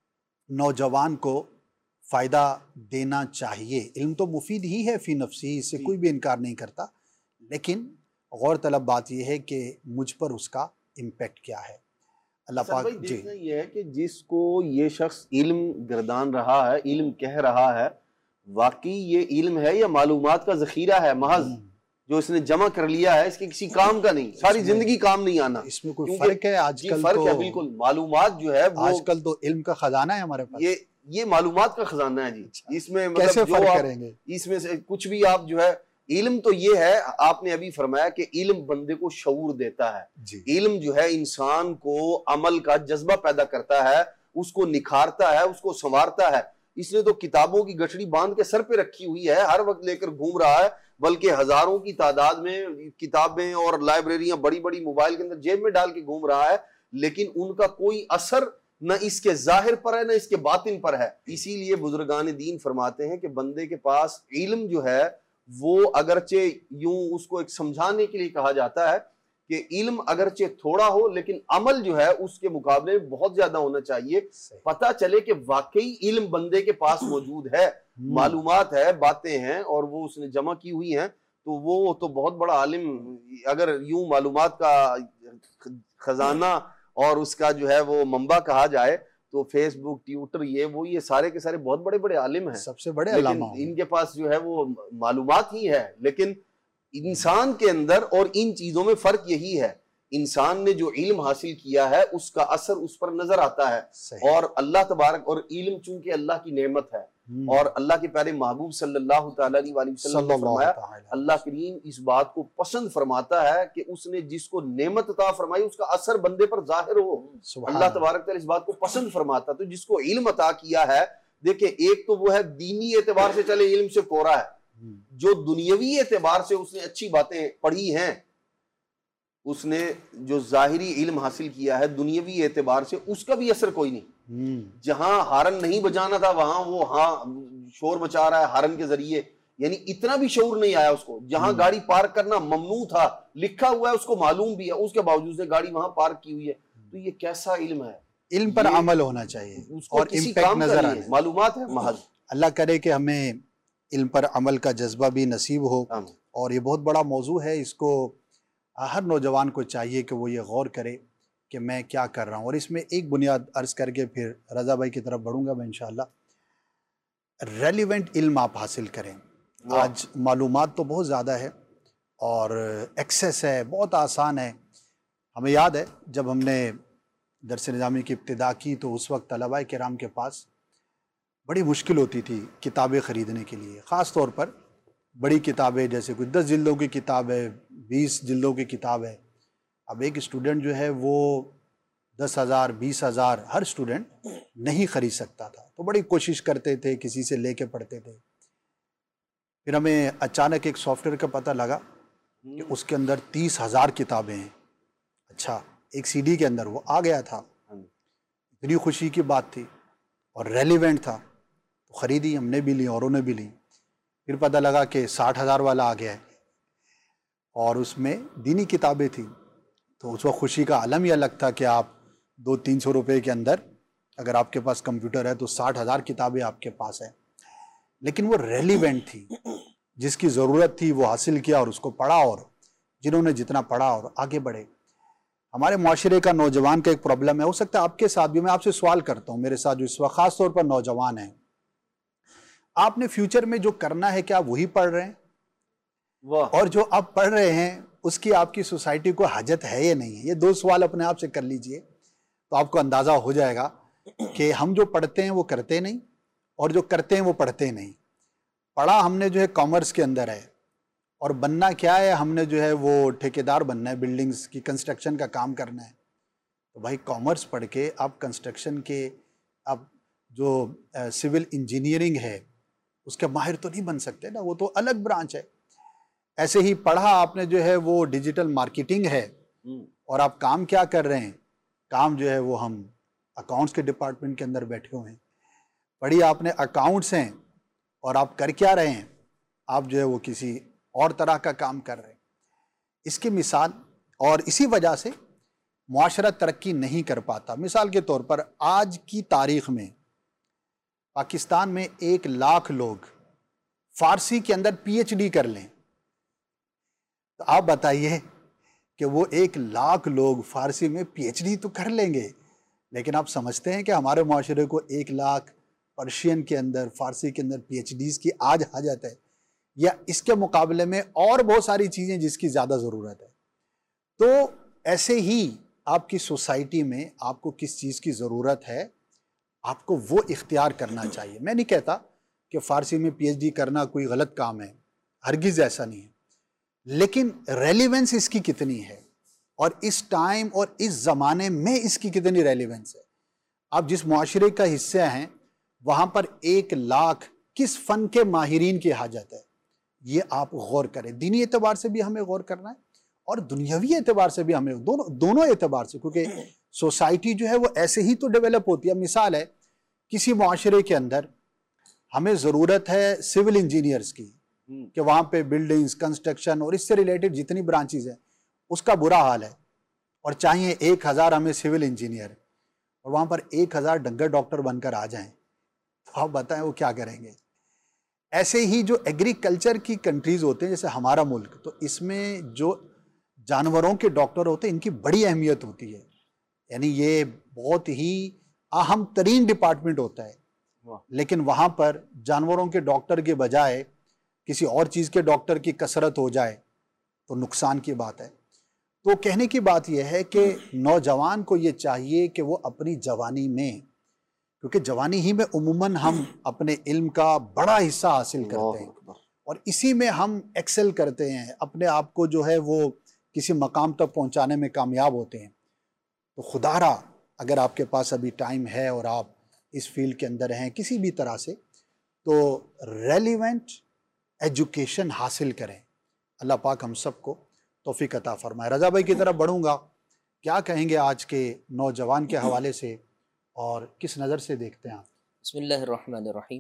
नौजवान को फ़ायदा देना चाहिए। इल्म तो मुफीद ही है फ़ी नफ्सी, इससे कोई भी इनकार नहीं करता, लेकिन गौर तलब बात यह है कि मुझ पर उसका इम्पेक्ट क्या है। अल्लाह पाक जी, ये है कि जिसको ये शख्स इल्म गर्दान रहा है, इल्म कह रहा है, वाकई ये इल्म है या मालूमात का ज़ख़ीरा है महज जो इसने जमा कर लिया है, इसके किसी काम का नहीं, सारी जिंदगी काम नहीं आना। इसमें कोई फर्क है? आजकल फर्क तो है बिल्कुल। मालूमात जो है वो आजकल तो इल्म का खजाना है हमारे पास, ये मालूमात का खजाना है जी। इसमें मतलब कैसे जो फर्क आप करेंगे? इसमें से कुछ भी आप जो है, इल्म तो ये है, आपने अभी फरमाया कि इल्म बंदे को शऊर देता है। इल्म जो है इंसान को अमल का जज्बा पैदा करता है, उसको निखारता है, उसको संवारता है। इसने तो किताबों की गठड़ी बांध के सर पे रखी हुई है, हर वक्त लेकर घूम रहा है, बल्कि हजारों की तादाद में किताबें और लाइब्रेरियां बड़ी बड़ी मोबाइल के अंदर जेब में डाल के घूम रहा है, लेकिन उनका कोई असर न इसके जाहिर पर है न इसके बातिन पर है। इसीलिए बुजुर्गान दीन फरमाते हैं कि बंदे के पास इल्म जो है वो अगरचे यूं उसको एक समझाने के लिए कहा जाता है कि इल्म अगरचे थोड़ा हो लेकिन अमल जो है उसके मुकाबले में बहुत ज्यादा होना चाहिए। पता चले कि वाकई इल्म बंदे के पास मौजूद है, मालूमात है, बातें हैं और वो उसने जमा की हुई हैं, तो वो तो बहुत बड़ा आलिम। अगर यूं मालूमात का खजाना और उसका जो है वो मंबा कहा जाए तो फेसबुक, ट्विटर, ये सारे के सारे बहुत बड़े बड़े आलिम हैं, सबसे बड़े अल्लामा। इनके पास जो है वो मालूमात ही है। लेकिन इंसान के अंदर और इन चीजों में फर्क यही है, इंसान ने जो इल्म हासिल किया है उसका असर उस पर नजर आता है। और अल्लाह तबारक, और इल्म चूंकि अल्लाह की नेमत है और अल्लाह के प्यारे महबूब सल्लल्लाहु अलैहि वसल्लम ने फरमाया, अल्लाह करीम इस बात को पसंद फरमाता है कि उसने जिसको नेमत अता फरमाई उसका असर बंदे पर जाहिर हो। अल्लाह तबारक इस बात को पसंद फरमाता। तो जिसको इल्म अता किया है, देखिए एक तो वो है दीनी एतबार से चले इल्म से कोरा है, जो दुनियावी एतबार से उसने अच्छी बातें पढ़ी हैं, उसने जो जाहिरी इल्म हासिल किया है दुनियावी एतबार से उसका भी असर कोई नहीं। जहां हारन नहीं बजाना था वहां वो शोर मचा रहा है हारन के जरिए, यानी इतना भी शऊर नहीं आया उसको। जहां गाड़ी पार्क करना ममनू था, लिखा हुआ है, उसको मालूम भी है, उसके बावजूद उसने गाड़ी वहां पार्क की हुई है। तो ये कैसा इल्म है? इल्म पर अमल होना चाहिए और इम्पैक्ट नजर आए, मालूमात है महज। अल्लाह करे कि हमें इल्म पर अमल का जज्बा भी नसीब हो। और ये बहुत बड़ा मौजू है, इसको हर नौजवान को चाहिए कि वो ये गौर करे कि मैं क्या कर रहा हूँ। और इसमें एक बुनियाद अर्ज़ करके फिर रज़ा भाई की तरफ बढ़ूँगा मैं इंशाअल्लाह। रेलिवेंट इल्म आप हासिल करें। आज मालूमात तो बहुत ज़्यादा है और एक्सेस है, बहुत आसान है। हमें याद है जब हमने दरस निज़ामी की इब्तिदा की तो उस वक्त तलबाए किराम के पास बड़ी मुश्किल होती थी किताबें ख़रीदने के लिए, ख़ास तौर पर बड़ी किताबें, जैसे कोई 10 जिल्दों की किताब है, 20 जिल्दों की किताब है। अब एक स्टूडेंट जो है वो 10,000 20,000 हर स्टूडेंट नहीं ख़रीद सकता था, तो बड़ी कोशिश करते थे, किसी से लेके पढ़ते थे। फिर हमें अचानक एक सॉफ्टवेयर का पता लगा कि उसके अंदर 30,000 किताबें हैं। अच्छा, एक सीडी के अंदर वो आ गया था, इतनी खुशी की बात थी और रेलिवेंट था, तो ख़रीदी, हमने भी ली, औरों ने भी ली। फिर पता लगा कि 60,000 वाला आ गया है और उसमें दीनी किताबें थी। तो उस वक्त खुशी का आलम ही अलग था कि आप 200-300 रुपये के अंदर अगर आपके पास कंप्यूटर है तो 60,000 किताबें आपके पास है। लेकिन वो रेलिवेंट थी, जिसकी ज़रूरत थी वो हासिल किया और उसको पढ़ा, और जिन्होंने जितना पढ़ा और आगे बढ़े। हमारे माशरे का नौजवान का एक प्रॉब्लम है, हो सकता है आपके साथ भी। मैं आपसे सवाल करता हूँ, मेरे साथ जो इस वक्त ख़ास तौर पर नौजवान हैं, आपने फ्यूचर में जो करना है क्या आप वही पढ़ रहे हैं? और जो आप पढ़ रहे हैं उसकी आपकी सोसाइटी को हाजत है या नहीं है? ये 2 सवाल अपने आप से कर लीजिए, तो आपको अंदाज़ा हो जाएगा कि हम जो पढ़ते हैं वो करते नहीं, और जो करते हैं वो पढ़ते नहीं। पढ़ा हमने जो है कॉमर्स के अंदर है, और बनना क्या है, हमने जो है वो ठेकेदार बनना है, बिल्डिंग्स की कंस्ट्रक्शन का काम करना है। तो भाई कॉमर्स पढ़ के आप कंस्ट्रक्शन के, आप जो सिविल इंजीनियरिंग है उसके माहिर तो नहीं बन सकते ना, वो तो अलग ब्रांच है। ऐसे ही पढ़ा आपने जो है वो डिजिटल मार्केटिंग है, और आप काम क्या कर रहे हैं? काम जो है वो हम अकाउंट्स के डिपार्टमेंट के अंदर बैठे हुए हैं। पढ़ी आपने अकाउंट्स हैं, और आप कर क्या रहे हैं? आप जो है वो किसी और तरह का काम कर रहे हैं। इसकी मिसाल, और इसी वजह से मुआशरा तरक्की नहीं कर पाता। मिसाल के तौर पर आज की तारीख में पाकिस्तान में 1 लाख लोग फारसी के अंदर PhD कर लें, तो आप बताइए कि वो 1 लाख लोग फारसी में PhD तो कर लेंगे, लेकिन आप समझते हैं कि हमारे माशरे को 1 लाख पर्शियन के अंदर, फारसी के अंदर PhDs की आज हाजत है, या इसके मुकाबले में और बहुत सारी चीज़ें जिसकी ज़्यादा ज़रूरत है? तो ऐसे ही आपकी सोसाइटी में आपको किस चीज़ की ज़रूरत है, आपको वो इख्तियार करना चाहिए। मैं नहीं कहता कि फ़ारसी में PhD करना कोई गलत काम है, हरगिज़ ऐसा नहीं है, लेकिन रेलिवेंस इसकी कितनी है, और इस टाइम और इस ज़माने में इसकी कितनी रेलिवेंस है। आप जिस मुआशरे का हिस्सा हैं वहाँ पर 1 लाख किस फ़न के माहिरीन की हाजत है, ये आप गौर करें। दीनी एतबार से भी हमें गौर करना है, और दुनियावी एतबार से भी हमें, दोनों एतबार से, क्योंकि सोसाइटी जो है वो ऐसे ही तो डेवलप होती है। मिसाल है, किसी मुआशरे के अंदर हमें ज़रूरत है सिविल इंजीनियर्स की, कि वहाँ पे बिल्डिंग्स, कंस्ट्रक्शन और इससे रिलेटेड जितनी ब्रांचेज हैं उसका बुरा हाल है, और चाहिए 1000 हमें सिविल इंजीनियर, और वहाँ पर 1000 डंगर डॉक्टर बनकर आ जाएं, तो आप बताएं वो क्या करेंगे? ऐसे ही जो एग्रीकल्चर की कंट्रीज़ होते हैं जैसे हमारा मुल्क, तो इसमें जो जानवरों के डॉक्टर होते हैं इनकी बड़ी अहमियत होती है। यानी ये बहुत ही अहम तरीन डिपार्टमेंट होता है, लेकिन वहाँ पर जानवरों के डॉक्टर के बजाय किसी और चीज़ के डॉक्टर की कसरत हो जाए तो नुकसान की बात है। तो कहने की बात यह है कि नौजवान को ये चाहिए कि वो अपनी जवानी में, क्योंकि जवानी ही में उमूमन हम अपने इल्म का बड़ा हिस्सा हासिल करते हैं और इसी में हम एक्सेल करते हैं, अपने आप को जो है वो किसी मकाम तक पहुंचाने में कामयाब होते हैं। तो खुदारा अगर आपके पास अभी टाइम है और आप इस फील्ड के अंदर हैं किसी भी तरह से, तो रेलिवेंट एजुकेशन हासिल करें। अल्लाह पाक हम सबको तौफीक अता फरमाए। रज़ा भाई की तरफ बढ़ूँगा, क्या कहेंगे आज के नौजवान के हवाले से और किस नज़र से देखते हैं आप? बिस्मिल्लाहिर्रहमानिर्रहीम।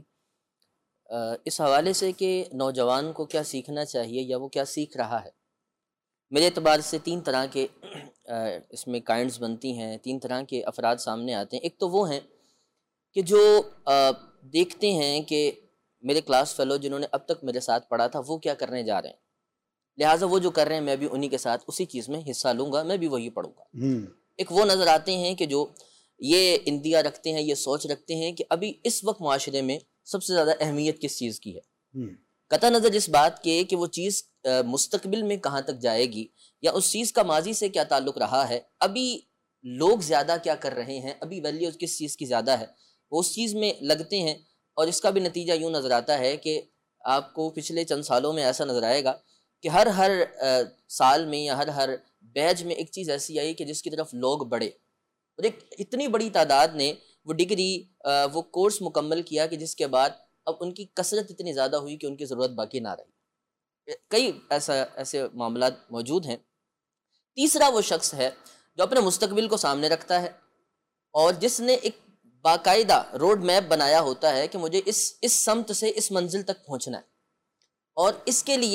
इस हवाले से कि नौजवान को क्या सीखना चाहिए या वो क्या सीख रहा है, मेरे एतबार से 3 तरह के इसमें काइंड्स बनती हैं, 3 तरह के अफराद सामने आते हैं। एक तो वो हैं कि जो देखते हैं कि मेरे क्लास फेलो जिन्होंने अब तक मेरे साथ पढ़ा था वो क्या करने जा रहे हैं, लिहाजा वो जो कर रहे हैं मैं भी उन्हीं के साथ उसी चीज़ में हिस्सा लूँगा, मैं भी वही पढ़ूँगा। एक वो नज़र आते हैं कि जो ये इंदिया रखते हैं, ये सोच रखते हैं कि अभी इस वक्त माशरे में सबसे ज़्यादा अहमियत किस चीज़ की है, कता नज़र इस बात के कि वो चीज़ मुस्तकबिल में कहाँ तक जाएगी या उस चीज़ का माजी से क्या ताल्लुक़ रहा है, अभी लोग ज़्यादा क्या कर रहे हैं, अभी वैल्यू किस चीज़ की ज़्यादा है, वो उस चीज़ में लगते हैं। और इसका भी नतीजा यूँ नज़र आता है कि आपको पिछले चंद सालों में ऐसा नज़र आएगा कि हर साल में या हर बैच में एक चीज़ ऐसी आई कि जिसकी तरफ लोग बढ़े, और एक इतनी बड़ी तादाद ने वो डिग्री वो कोर्स मुकम्मल किया कि जिसके बाद अब उनकी कसरत इतनी ज़्यादा हुई कि उनकी ज़रूरत बाकी ना रही। कई ऐसे मामला मौजूद हैं। तीसरा वो शख्स है जो अपने मुस्तकबिल को सामने रखता है और जिसने एक बाकायदा रोड मैप बनाया होता है कि मुझे इस समत से इस मंजिल तक पहुंचना है, और इसके लिए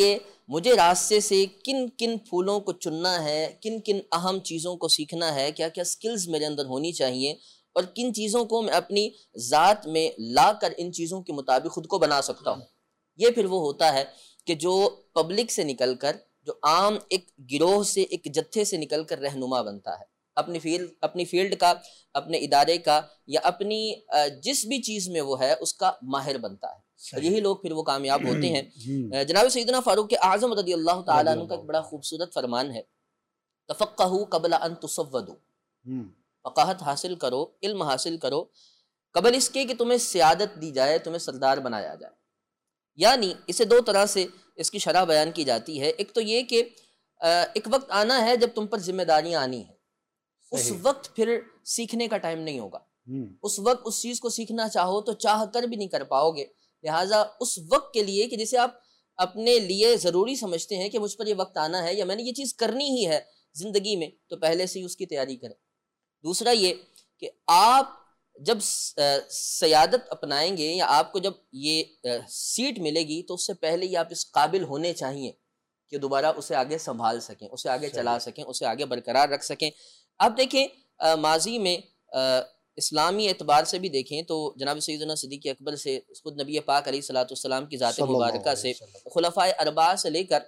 मुझे रास्ते से किन किन फूलों को चुनना है, किन किन अहम चीज़ों को सीखना है, क्या क्या स्किल्स मेरे अंदर होनी चाहिए और किन चीज़ों को मैं अपनी ज़ात में ला कर इन चीज़ों के मुताबिक ख़ुद को बना सकता हूँ। ये फिर वो होता है कि जो पब्लिक से निकल कर, जो आम एक गिरोह से, एक जत्थे से निकल कर रहनुमा बनता है, अपनी फील्ड का, अपने इदारे का या अपनी जिस भी चीज़ में वो है उसका माहिर बनता है। और यही लोग फिर वो कामयाब होते हैं। जनाब सैयदना फारूक आज़म रज़ियल्लाहु ताला अन्हु का एक बड़ा खूबसूरत फरमान है, तफ़क्कहू क़ब्ल अन तुसव्वदू, फ़क़ाहत हासिल करो, इल्म हासिल करो कबल इसके कि तुम्हें सियादत दी जाए, तुम्हें सरदार बनाया जाए। यानी इसे दो तरह से इसकी शरह बयान की जाती है। एक तो ये कि एक वक्त आना है जब तुम पर जिम्मेदारियाँ आनी है, उस वक्त फिर सीखने का टाइम नहीं होगा। उस वक्त उस चीज़ को सीखना चाहो तो चाह कर भी नहीं कर पाओगे। लिहाजा उस वक्त के लिए कि जिसे आप अपने लिए ज़रूरी समझते हैं कि मुझ पर ये वक्त आना है या मैंने ये चीज़ करनी ही है ज़िंदगी में, तो पहले से ही उसकी तैयारी करें। दूसरा ये कि आप जब सयादत अपनाएंगे या आपको जब ये सीट मिलेगी तो उससे पहले ही आप इस काबिल होने चाहिए कि दोबारा उसे आगे संभाल सकें, उसे आगे चला सकें, उसे आगे बरकरार रख सकें। आप देखें माजी में इस्लामी एतबार से भी देखें तो जनाब सैयदना सिद्दीक़ अकबर से, खुद नबी पाक अलैहिस्सलाम की ज़ात मुबारका से, खुलफ़ाए अरबा से लेकर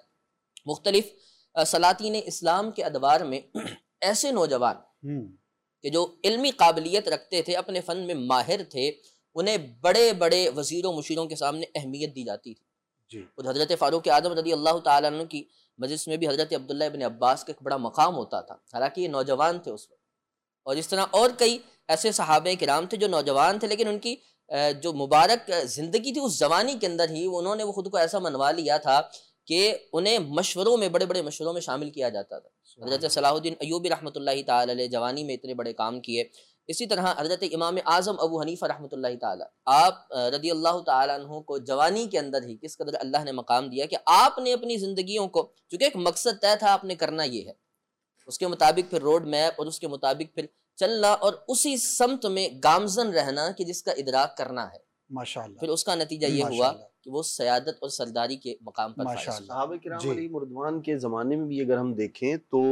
मुख्तलिफ सलातीन इस्लाम के अदवार में ऐसे नौजवान कि जो इल्मी काबिलियत रखते थे, अपने फ़न में माहिर थे, उन्हें बड़े बड़े वज़ीरों मुशीरों के सामने अहमियत दी जाती थी। खुद हज़रत फ़ारूक आज़म रज़ियल्लाहु ताला अन्हु की मजलिस में भी हज़रत अब्दुल्लाह इब्न अब्बास का एक बड़ा मकाम होता था, हालांकि ये नौजवान थे उस वक्त। और इस तरह और कई ऐसे सहाबे किराम थे जो नौजवान थे, लेकिन उनकी जो मुबारक ज़िंदगी थी उस जवानी के अंदर ही उन्होंने वो खुद को ऐसा मनवा लिया था कि उन्हें मशवरों में, बड़े बड़े मशवरों में शामिल किया जाता था। हज़रत सलाहुद्दीन अय्यूबी रहमतुल्लाहि ताला अलैह जवानी में इतने बड़े काम किए। इसी तरह हज़रत इमाम आज़म अबू हनीफ़ा रहमतुल्लाहि ताला, आप रज़ियल्लाहु ताला अन्हु को जवानी के अंदर ही किस कदर अल्लाह ने मकाम दिया कि आपने अपनी ज़िंदगियों को, चूँकि एक मकसद तय था आपने करना ये है, उसके मुताबिक फिर रोड मैप और उसके मुताबिक फिर चलना और उसी समत में गामजन रहना कि जिसका इदराक करना है। माशाअल्लाह। फिर उसका नतीजा ये हुआ कि वो सयादत और सरदारी के मकाम पर सहाबा किराम अलैहिमुर्रहमान के ज़माने में भी अगर हम देखें तो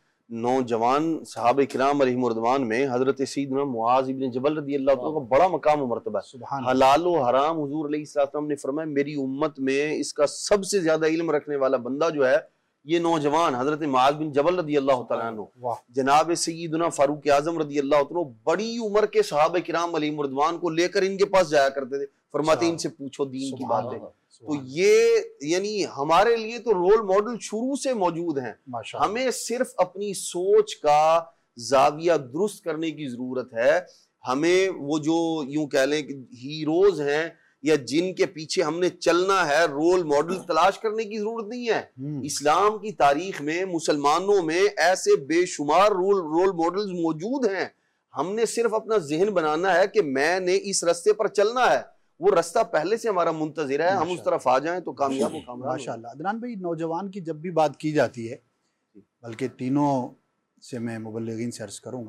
नौजवान सहाबा किराम अलैहिमुर्रहमान में हज़रत सैयदना मुआज़ इब्न जबल रज़ियल्लाहु अन्हु का बड़ा मकाम और मर्तबा है। हलाल व हराम हुज़ूर अलैहिस्सलाम ने फरमाया मेरी उम्मत में इसका सबसे ज्यादा इल्म रखने वाला बंदा जो है ये नौजवान हजरत मुआज़ बिन जबल रज़ियल्लाहु तआला अन्हु, जनाब सैयदना फारूक आज़म रज़ियल्लाहु अन्हु बड़ी उम्र के सहाबा किराम अलैहिमुर्रहमान को लेकर इनके पास जाया करते थे, फरमाते इनसे पूछो दीन की बातें। तो ये यानी हमारे लिए तो रोल मॉडल शुरू से मौजूद हैं। हमें सिर्फ अपनी सोच का जाविया दुरुस्त करने की जरूरत है। हमें वो जो यूं कह लें कि हीरोज हैं या जिनके पीछे हमने चलना है, रोल मॉडल तलाश करने की जरूरत नहीं है। इस्लाम की तारीख में मुसलमानों में ऐसे बेशुमार रोल मॉडल्स मौजूद हैं। हमने सिर्फ अपना जहन बनाना है कि मैंने इस रास्ते पर चलना है, वो रास्ता पहले से हमारा मुंतज़िर है, हम उस तरफ आ जाएं तो कामयाब हो कामयाब। माशाअल्लाह। अदनान भाई, नौजवान की जब भी बात की जाती है, बल्कि तीनों से मैं मुबल्लिगीन से अर्ज़ करूँगा,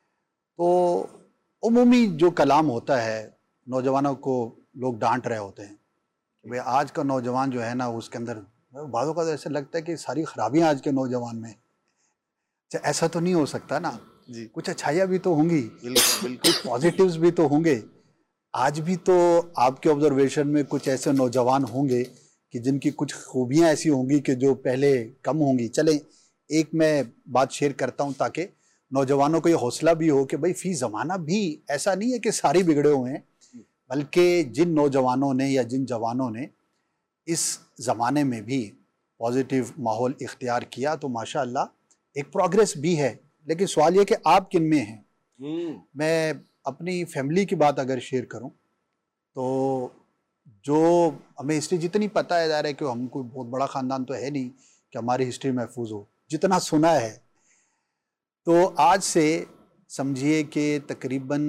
तो उमूमी जो कलाम होता है नौजवानों को लोग डांट रहे होते हैं कि भाई आज का नौजवान जो है ना, उसके अंदर बाज़ों का ऐसा लगता है कि सारी खराबियाँ आज के नौजवान में। ऐसा तो नहीं हो सकता ना जी, कुछ अच्छाइयाँ भी तो होंगी, बिल्कुल पॉजिटिव्स भी तो होंगे। आज भी तो आपके ऑब्जर्वेशन में कुछ ऐसे नौजवान होंगे कि जिनकी कुछ खूबियाँ ऐसी होंगी कि जो पहले कम होंगी। चलें एक मैं बात शेयर करता हूँ ताकि नौजवानों को ये हौसला भी हो कि भाई फी ज़माना भी ऐसा नहीं है कि सारे बिगड़े हुए हैं, बल्कि जिन नौजवानों ने या जिन जवानों ने इस ज़माने में भी पॉजिटिव माहौल इख्तियार किया तो माशाअल्लाह एक प्रोग्रेस भी है। लेकिन सवाल ये कि आप किन में हैं। मैं अपनी फैमिली की बात अगर शेयर करूं तो जो हमें हिस्ट्री जितनी पता है, ज़ाहिर है कि हम कोई बहुत बड़ा ख़ानदान तो है नहीं कि हमारी हिस्ट्री महफूज हो, जितना सुना है तो आज से समझिए कि तकरीबन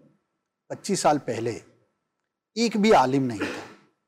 25 साल पहले एक भी आलिम नहीं था।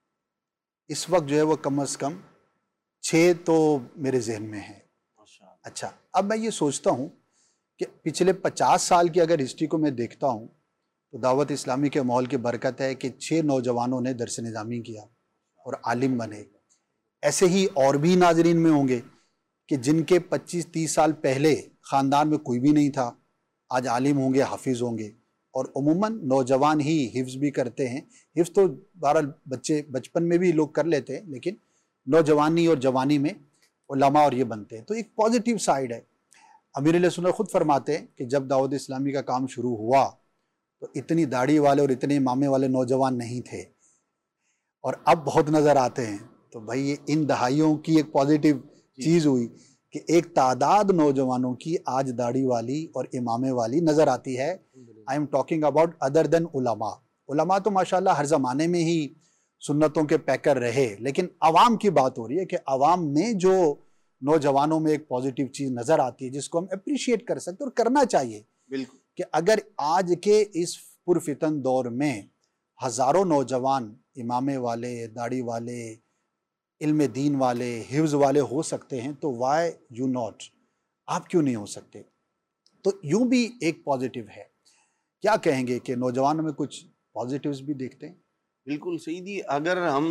इस वक्त जो है वो कम से कम 6 तो मेरे जहन में है। अच्छा, अब मैं ये सोचता हूँ कि पिछले 50 साल की अगर हिस्ट्री को मैं देखता हूँ तो दावत इस्लामी के माहौल की बरकत है कि 6 नौजवानों ने दरस निज़ामी किया और आलिम बने। ऐसे ही और भी नाजरीन में होंगे कि जिनके 25-30 साल पहले ख़ानदान में कोई भी नहीं था, आज आलिम होंगे, हाफिज़ होंगे। और उमूमन नौजवान ही हिफ्ज़ भी करते हैं। हिफ्ज़ तो बहरहाल बच्चे बचपन में भी लोग कर लेते हैं, लेकिन नौजवानी और जवानी में उलमा और ये बनते हैं। तो एक पॉजिटिव साइड है। अमीर सुन्नत खुद फरमाते हैं कि जब दावत इस्लामी का काम शुरू हुआ तो इतनी दाढ़ी वाले और इतने इमामे वाले नौजवान नहीं थे, और अब बहुत नज़र आते हैं। तो भाई ये इन दहाइयों की एक पॉजिटिव चीज़ हुई कि एक तादाद नौजवानों की आज दाढ़ी वाली और इमामे वाली नज़र आती है। I am talking about other than उलमा। उलमा तो माशाल्लाह हर ज़माने में ही सुन्नतों के पैकर रहे, लेकिन अवाम की बात हो रही है कि अवाम में जो नौजवानों में एक पॉजिटिव चीज़ नज़र आती है जिसको हम अप्रिशिएट कर सकते हैं और करना चाहिए। बिल्कुल कि अगर आज के इस पुरफितन दौर में हज़ारों नौजवान इमामे वाले, दाढ़ी वाले, इल्म दीन वाले, हिफ्ज़ वाले हो सकते हैं, तो वाई यू नॉट, आप क्यों नहीं हो सकते? तो यूं भी एक पॉजिटिव है। क्या कहेंगे कि नौजवानों में कुछ पॉजिटिव्स भी देखते हैं? बिल्कुल सईदी, अगर हम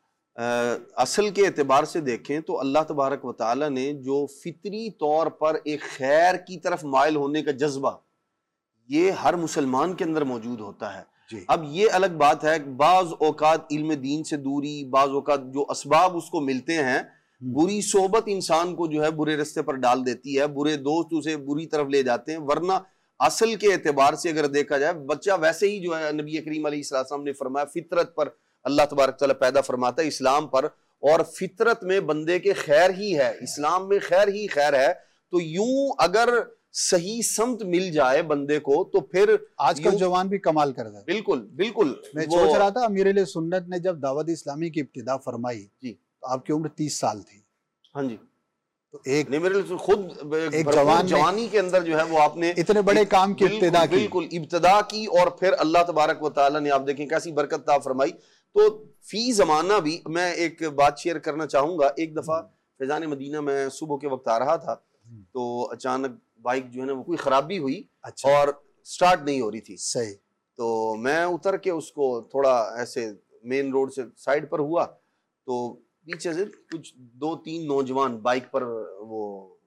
असल के एतबार से देखें तो अल्लाह तबारक व तआला ने जो फितरी तौर पर एक खैर की तरफ माइल होने का जज्बा ये हर मुसलमान के अंदर मौजूद होता है। अब ये अलग बात है, बाज़ औकात इल्म दीन से दूरी, बाज़ औकात जो असबाब उसको मिलते हैं, बुरी सोबत इंसान को जो है बुरे रास्ते पर डाल देती है, बुरे दोस्त उसे बुरी तरफ ले जाते हैं। वरना असल के एतबार से अगर देखा जाए, बच्चा वैसे ही जो है नबी करीम अलैहिस्सलाम ने फरमाया फितरत पर अल्लाह तबारक तआला पैदा फरमाता है, इस्लाम पर, और फितरत में बंदे के खैर ही है, इस्लाम में खैर ही खैर है। तो यूं अगर सही समत मिल जाए बंदे को तो फिर आजकल जवान भी कमाल कर रहा है। बिल्कुल बिल्कुल। मैं सोच रहा था अमीर सुन्नत ने जब दावत इस्लामी की इब्तिदा फरमाई जी तो आपकी उम्र 30 साल थी। हाँ जी। तो एक नहीं, मेरे खुद एक जवानी के अंदर जो है वो आपने इतने बड़े काम की इब्तिदा की, बिल्कुल इब्तिदा की, और फिर अल्लाह तबारक व तआला ने आप देखें कैसी बरकत अता फरमाई। तो फी जमाना भी मैं एक बात शेयर करना चाहूंगा। एक दफा फैजान मदीना में सुबह के वक्त आ रहा था, तो अचानक बाइक जो है ना वो कोई खराबी हुई। अच्छा। और स्टार्ट नहीं हो रही थी। सही। तो मैं उतर के उसको थोड़ा ऐसे मेन रोड से साइड पर हुआ, तो पीछे से कुछ 2-3 नौजवान बाइक पर वो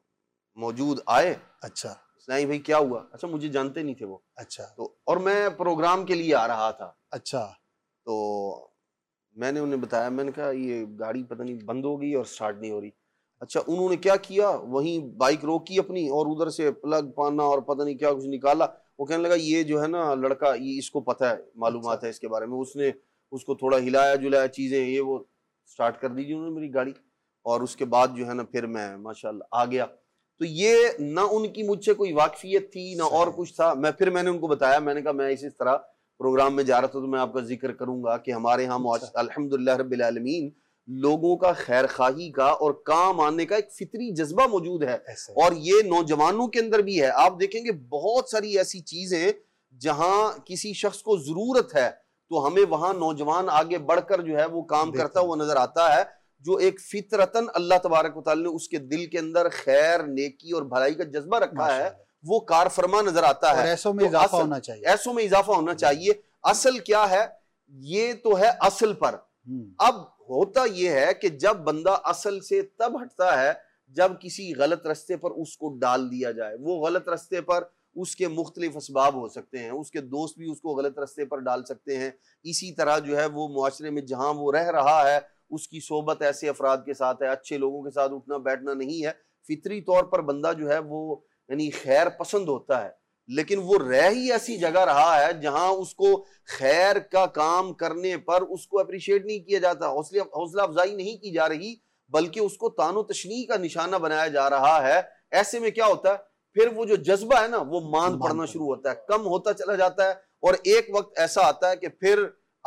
मौजूद आए। अच्छा। नहीं भाई क्या हुआ? अच्छा, मुझे जानते नहीं थे वो। अच्छा। तो और मैं प्रोग्राम के लिए आ रहा था। अच्छा। तो मैंने उन्हें बताया, मैंने कहा ये गाड़ी पता नहीं बंद हो गई और स्टार्ट नहीं हो रही। अच्छा, उन्होंने क्या किया, वहीं बाइक रोकी अपनी और उधर से प्लग पाना और पता नहीं क्या कुछ निकाला। वो कहने लगा ये जो है ना लड़का, ये इसको पता है, मालूमात है इसके बारे में। उसने उसको थोड़ा हिलाया जुलाया चीजें, ये वो स्टार्ट कर दी उन्होंने मेरी गाड़ी, और उसके बाद जो है ना फिर मैं माशाल्लाह आ गया। तो ये ना उनकी मुझसे कोई वाकफियत थी ना और कुछ था। मैंने उनको बताया, मैंने कहा मैं इस तरह प्रोग्राम में जा रहा था, तो मैं आपका जिक्र करूंगा कि हमारे यहाँ अल्हम्दुलिल्लाह रब्बिल आलमीन लोगों का खैर खाही का और काम आने का एक फितरी जज्बा मौजूद है, और ये नौजवानों के अंदर भी है। आप देखेंगे बहुत सारी ऐसी चीजें जहां किसी शख्स को जरूरत है तो हमें वहां नौजवान आगे बढ़कर जो है वो काम करता हुआ नजर आता है, जो एक फितरतन अल्लाह तबारक व तआला ने उसके दिल के अंदर खैर, नेकी और भलाई का जज्बा रखा है, वो कार फरमा नजर आता है। ऐसों में इजाफा होना चाहिए। ऐसों में इजाफा होना चाहिए। असल क्या है, ये तो है असल पर। अब होता यह है कि जब बंदा असल से तब हटता है जब किसी गलत रास्ते पर उसको डाल दिया जाए। वो गलत रास्ते पर उसके मुख्तलिफ असबाब हो सकते हैं, उसके दोस्त भी उसको गलत रास्ते पर डाल सकते हैं। इसी तरह जो है वो मुआशरे में जहां वो रह रहा है उसकी सोबत ऐसे अफराद के साथ है, अच्छे लोगों के साथ उठना बैठना नहीं है। फितरी तौर पर बंदा जो है वो यानी खैर पसंद होता है, लेकिन वो रह ही ऐसी जगह रहा है जहां उसको खैर का काम करने पर उसको अप्रिशिएट नहीं किया जाता, हौसला अफजाई नहीं की जा रही, बल्कि उसको तानो तशनी का निशाना बनाया जा रहा है। ऐसे में क्या होता है, फिर वो जो जज्बा है ना वो मांद पड़ना शुरू होता है, कम होता चला जाता है, और एक वक्त ऐसा आता है कि फिर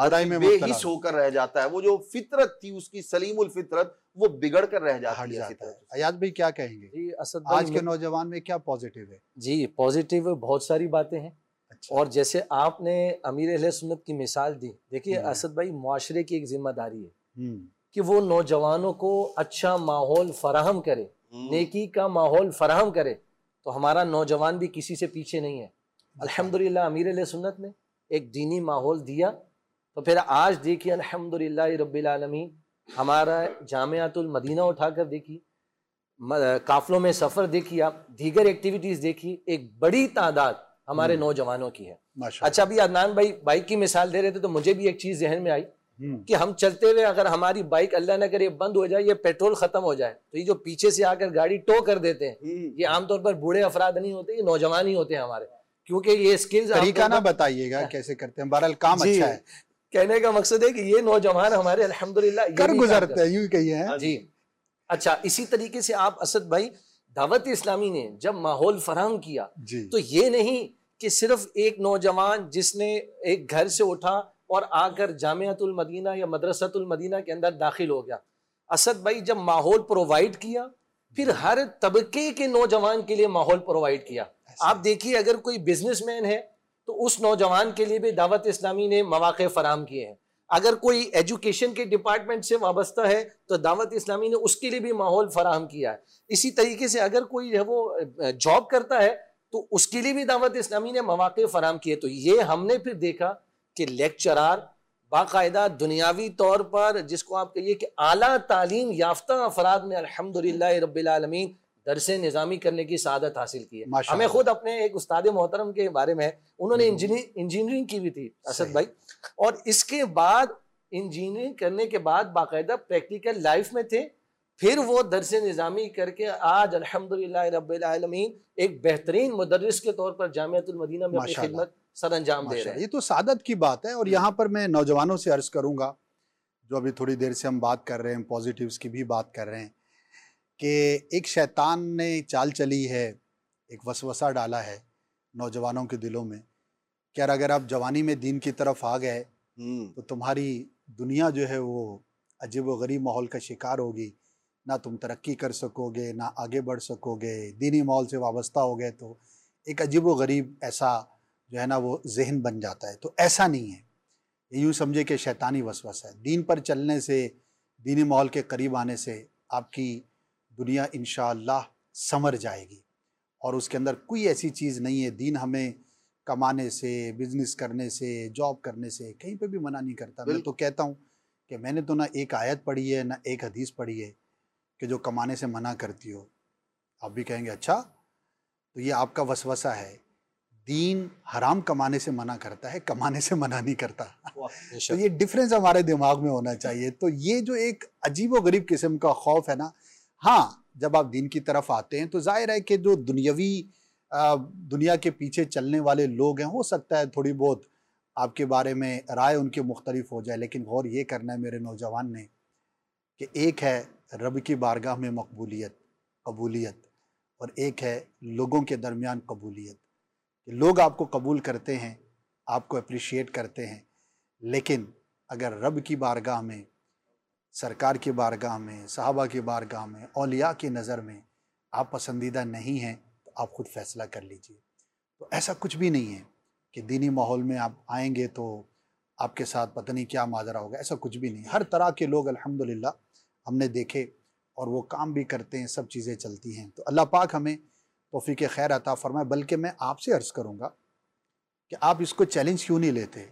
बेहिस होकर रह जाता है। वो जो फितरत थी उसकी सलीमुल फितरत वो बिगड़ कर रह जाती है। अयाज भाई क्या कहेंगे जी? असद आज के नौजवान में क्या पॉजिटिव है? जी पॉजिटिव बहुत सारी बातें हैं। अच्छा। और जैसे आपने अमीर अहले सुन्नत की मिसाल दी, देखिए असद भाई मुआशरे की एक जिम्मेदारी है कि वो नौजवानों को अच्छा माहौल फराहम करे, नेकी का माहौल फराहम करे। तो हमारा नौजवान भी किसी से पीछे नहीं है। अल्हम्दुलिल्लाह अमीर अहले सुन्नत ने एक दीनी माहौल दिया, तो फिर आज देखिए अल्हम्दुलिल्लाह रब्बिल आलमीन हमारा जामियातुल मदीना उठाकर देखिए, काफलों में सफ़र देखिए, आप दीगर एक्टिविटीज़ देखिए, एक बड़ी तादाद हमारे नौजवानों की है। अच्छा, अभी अदनान भाई बाइक की मिसाल दे रहे थे तो मुझे भी एक चीज़ जहन में आई कि हम चलते हुए अगर हमारी बाइक अल्लाह न करे बंद हो जाए, ये पेट्रोल खत्म हो जाए, तो ये जो पीछे से आकर गाड़ी टो कर देते हैं, ये आमतौर पर बूढ़े अफराद नहीं होते, ये नौजवान ही होते हैं हमारे, क्योंकि ये स्किल्स तरीका ना बताइएगा कैसे करते हैं, बहरहाल काम अच्छा है। कहने का मकसद है कि ये नौजवान हमारे अल्हम्दुलिल्लाह कर गुजरते हैं, यूं कहिए हैं जी। अच्छा, इसी तरीके से आप असद भाई, दावत इस्लामी ने जब माहौल फराहम किया तो ये नहीं कि सिर्फ एक नौजवान जिसने एक घर से उठा और आकर जामियातुल मदीना या मदरसतुल मदीना के अंदर दाखिल हो गया। असद भाई जब माहौल प्रोवाइड किया, फिर हर तबके के नौजवान के लिए माहौल प्रोवाइड किया। आप देखिए, अगर कोई बिजनेसमैन है तो उस नौजवान के लिए भी दावत इस्लामी ने मौके फराहम किए हैं। अगर कोई एजुकेशन के डिपार्टमेंट से वाबस्ता है तो दावत इस्लामी ने उसके लिए भी माहौल फराहम किया है। इसी तरीके से अगर कोई है वो जॉब करता है तो उसके लिए भी दावत इस्लामी ने मौके फराहम किए। तो ये हमने फिर देखा कि लेक्चरार बाकायदा दुनियावी तौर पर, जिसको आप कहिए कि आला तालीम याफ्ता अफराद ने अल्हम्दुलिल्लाह रब्बिल आलमीन दरसे निज़ामी करने की सआदत हासिल की है। हमें खुद अपने एक उस्ताद मोहतरम के बारे में, उन्होंने इंजीनियरिंग की हुई थी असद भाई, और इसके बाद इंजीनियरिंग करने के बाद बाकायदा प्रैक्टिकल लाइफ में थे, फिर वो दरसे निज़ामी करके आज अल्हम्दुलिल्लाह रब्बिल आलमीन एक बेहतरीन मुदर्रिस के तौर पर जामियातुल मदीना में अपनी खिदमत सर अंजाम दे रहे हैं। ये तो सादत की बात है। और यहाँ पर मैं नौजवानों से अर्ज करूँगा, जो अभी थोड़ी देर से हम बात कर रहे हैं, पॉजिटिव्स की भी बात कर रहे हैं, कि एक शैतान ने चाल चली है, एक वसवसा डाला है नौजवानों के दिलों में कि अगर आप जवानी में दीन की तरफ आ गए तो तुम्हारी दुनिया जो है वो अजीब व गरीब माहौल का शिकार होगी, ना तुम तरक्की कर सकोगे, ना आगे बढ़ सकोगे। दीनी माहौल से वाबस्ता हो गए तो एक अजीब व गरीब ऐसा जो है ना वो जहन बन जाता है। तो ऐसा नहीं है, ये यूँ समझे कि शैतानी वसवसा है। दीन पर चलने से, दीनी माहौल के करीब आने से आपकी दुनिया इंशाअल्लाह संवर जाएगी और उसके अंदर कोई ऐसी चीज़ नहीं है। दीन हमें कमाने से, बिजनेस करने से, जॉब करने से कहीं पे भी मना नहीं करता। मैं तो कहता हूँ कि मैंने तो ना एक आयत पढ़ी है ना एक हदीस पढ़ी है कि जो कमाने से मना करती हो। आप भी कहेंगे अच्छा, तो ये आपका वसवसा है। दीन हराम कमाने से मना करता है, कमाने से मना नहीं करता। तो ये डिफरेंस हमारे दिमाग में होना चाहिए। तो ये जो एक अजीब व गरीब किस्म का खौफ है ना, हाँ, जब आप दीन की तरफ आते हैं तो जाहिर है कि जो दुनिया के पीछे चलने वाले लोग हैं, हो सकता है थोड़ी बहुत आपके बारे में राय उनकी मुख्तलिफ हो जाए, लेकिन गौर ये करना है मेरे नौजवान ने कि एक है रब की बारगाह में कबूलियत और एक है लोगों के दरमियान कबूलियत। लोग आपको कबूल करते हैं, आपको अप्रिशिएट करते हैं, लेकिन अगर रब की बारगाह में, सरकार की बारगाह में, सहाबा की बारगाह में, औलिया की नज़र में आप पसंदीदा नहीं हैं तो आप खुद फैसला कर लीजिए। तो ऐसा कुछ भी नहीं है कि दीनी माहौल में आप आएंगे तो आपके साथ पता नहीं क्या माजरा होगा, ऐसा कुछ भी नहीं। हर तरह के लोग अल्हम्दुलिल्लाह हमने देखे और वो काम भी करते हैं, सब चीज़ें चलती हैं। तो अल्लाह पाक हमें तौफीक खैर अता फरमाए। बल्कि मैं आपसे अर्ज़ करूँगा कि आप इसको चैलेंज क्यों नहीं लेते।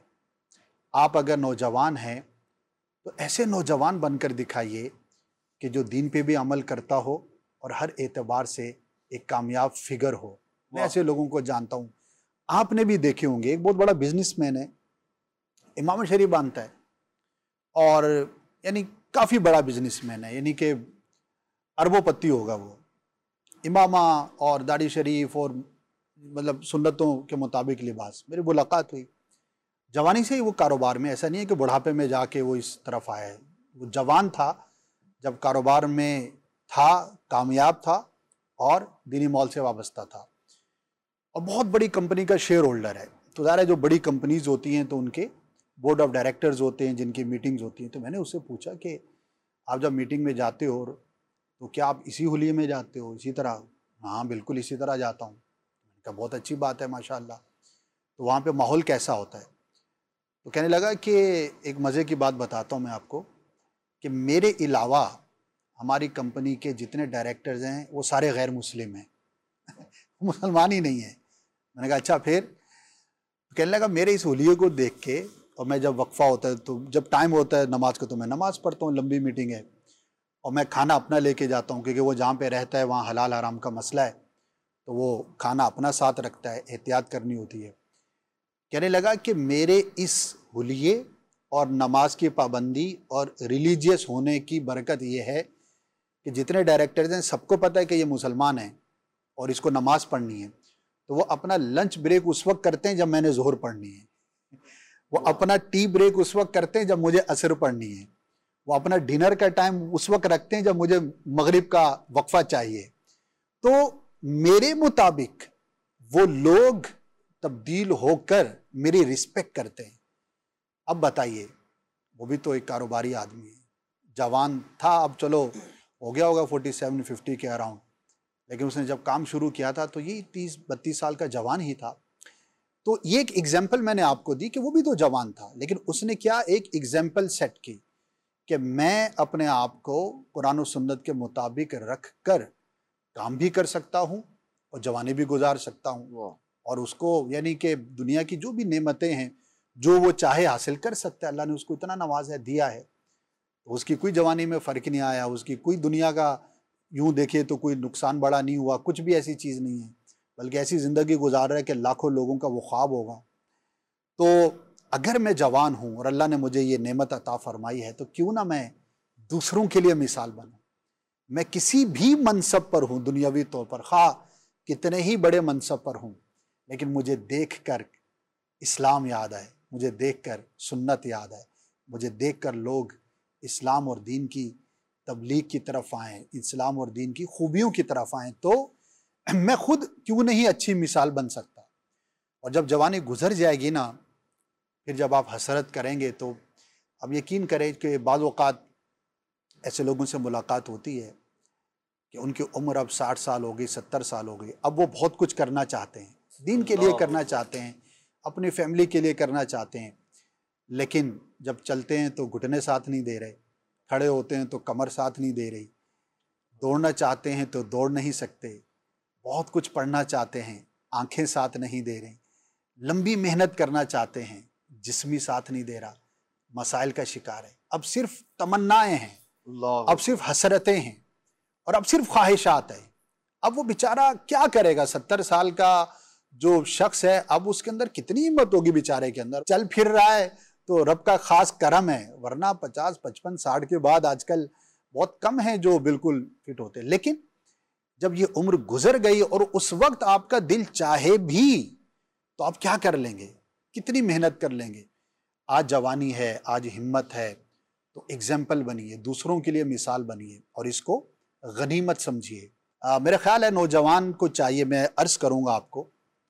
आप अगर नौजवान हैं तो ऐसे नौजवान बनकर दिखाइए कि जो दीन पे भी अमल करता हो और हर एतबार से एक कामयाब फिगर हो। मैं ऐसे लोगों को जानता हूँ, आपने भी देखे होंगे। एक बहुत बड़ा बिजनेसमैन है, इमाम शरीफ बांधता है और यानी काफ़ी बड़ा बिजनेसमैन है, यानी कि अरबोपति होगा वो। इमामा और दाढ़ी शरीफ और मतलब सुन्नतों के मुताबिक लिबास। मेरी मुलाकात हुई, जवानी से ही वो कारोबार में, ऐसा नहीं है कि बुढ़ापे में जाके वो इस तरफ आया है। वो जवान था जब कारोबार में था, कामयाब था और दीनी माहौल से वाबस्ता था और बहुत बड़ी कंपनी का शेयर होल्डर है। तो ज़ाहिर है जो बड़ी कंपनीज होती हैं तो उनके बोर्ड ऑफ डायरेक्टर्स होते हैं जिनकी मीटिंग्स होती हैं। तो मैंने उससे पूछा कि आप जब मीटिंग में जाते हो तो क्या आप इसी हुलिये में जाते हो, इसी तरह? हाँ बिल्कुल इसी तरह जाता हूँ। मैंने कहा बहुत अच्छी बात है माशाल्लाह। तो वहाँ पे माहौल कैसा होता है? तो कहने लगा कि एक मज़े की बात बताता हूँ मैं आपको कि मेरे अलावा हमारी कंपनी के जितने डायरेक्टर्स हैं वो सारे गैर मुस्लिम हैं मुसलमान ही नहीं है। मैंने कहा अच्छा फिर? तो कहने लगा मेरे इस हुलिये को देख के और मैं जब वक्फा होता है तो जब टाइम होता है नमाज का तो मैं नमाज पढ़ता हूँ, लंबी मीटिंग है, और मैं खाना अपना लेके जाता हूँ क्योंकि वो जहाँ पे रहता है वहाँ हलाल हराम का मसला है, तो वो खाना अपना साथ रखता है, एहतियात करनी होती है। कहने लगा कि मेरे इस हुलिये और नमाज की पाबंदी और रिलीजियस होने की बरकत ये है कि जितने डायरेक्टर्स हैं सबको पता है कि ये मुसलमान हैं और इसको नमाज पढ़नी है, तो वो अपना लंच ब्रेक उस वक्त करते हैं जब मैंने ज़ोहर पढ़नी है, वो अपना टी ब्रेक उस वक्त करते हैं जब मुझे असर पढ़नी है, वो अपना डिनर का टाइम उस वक्त रखते हैं जब मुझे मगरिब का वक्फा चाहिए। तो मेरे मुताबिक वो लोग तब्दील होकर मेरी रिस्पेक्ट करते हैं। अब बताइए, वो भी तो एक कारोबारी आदमी है, जवान था, अब चलो हो गया होगा 47-50 के अराउंड, लेकिन उसने जब काम शुरू किया था तो ये 30-32 साल का जवान ही था। तो ये एक एग्जाम्पल मैंने आपको दी कि वो भी तो जवान था, लेकिन उसने क्या एक एग्जाम्पल सेट की कि मैं अपने आप को कुरान और सुन्नत के मुताबिक रख कर काम भी कर सकता हूँ और जवानी भी गुजार सकता हूँ, और उसको यानी कि दुनिया की जो भी नेमतें हैं जो वो चाहे हासिल कर सकता है। अल्लाह ने उसको इतना नवाजा दिया है, तो उसकी कोई जवानी में फ़र्क नहीं आया, उसकी कोई दुनिया का यूँ देखे तो कोई नुकसान बड़ा नहीं हुआ, कुछ भी ऐसी चीज़ नहीं है, बल्कि ऐसी ज़िंदगी गुजार रहा है कि लाखों लोगों का वो ख्वाब होगा। तो अगर मैं जवान हूँ और अल्लाह ने मुझे ये नेमत अता फरमाई है, तो क्यों ना मैं दूसरों के लिए मिसाल बनूँ। मैं किसी भी मनसब पर हूँ दुनियावी तौर पर, खा कितने ही बड़े मनसब पर हूँ, लेकिन मुझे देख कर इस्लाम याद आए, मुझे देख कर सुन्नत याद आए, मुझे देख कर लोग इस्लाम और दीन की तबलीग की तरफ आएँ, इस्लाम और दीन की खूबियों की तरफ आएँ, तो मैं खुद क्यों नहीं अच्छी मिसाल बन सकता। और जब जवानी गुजर जाएगी ना, फिर जब आप हसरत करेंगे तो अब यकीन करें कि बाज़ औक़ात ऐसे लोगों से मुलाकात होती है कि उनकी उम्र अब 60 साल हो गई, 70 साल हो गई, अब वो बहुत कुछ करना चाहते हैं, दीन के लिए करना चाहते हैं, अपनी फैमिली के लिए करना चाहते हैं, लेकिन जब चलते हैं तो घुटने साथ नहीं दे रहे, खड़े होते हैं तो कमर साथ नहीं दे रही, दौड़ना चाहते हैं तो दौड़ नहीं सकते, बहुत कुछ पढ़ना चाहते हैं, आंखें साथ नहीं दे रही, लंबी मेहनत करना चाहते हैं, जिस्मी साथ नहीं दे रहा, मसाइल का शिकार है। अब सिर्फ तमन्नाएं हैं, अब सिर्फ हसरतें हैं, और अब सिर्फ ख्वाहिशात है। अब वो बेचारा क्या करेगा? 70 साल का जो शख्स है, अब उसके अंदर कितनी हिम्मत होगी बेचारे के अंदर। चल फिर रहा है तो रब का खास करम है, वरना 50, 55, 60 के बाद आजकल बहुत कम है जो बिल्कुल फिट होते। लेकिन जब ये उम्र गुजर गई और उस वक्त आपका दिल चाहे भी तो आप क्या कर लेंगे? कितनी मेहनत कर लेंगे? आज जवानी है, आज हिम्मत है, तो एग्जाम्पल बनिए, दूसरों के लिए मिसाल बनिए और इसको गनीमत समझिए। मेरा ख्याल है नौजवान को चाहिए, मैं अर्ज़ करूँगा आपको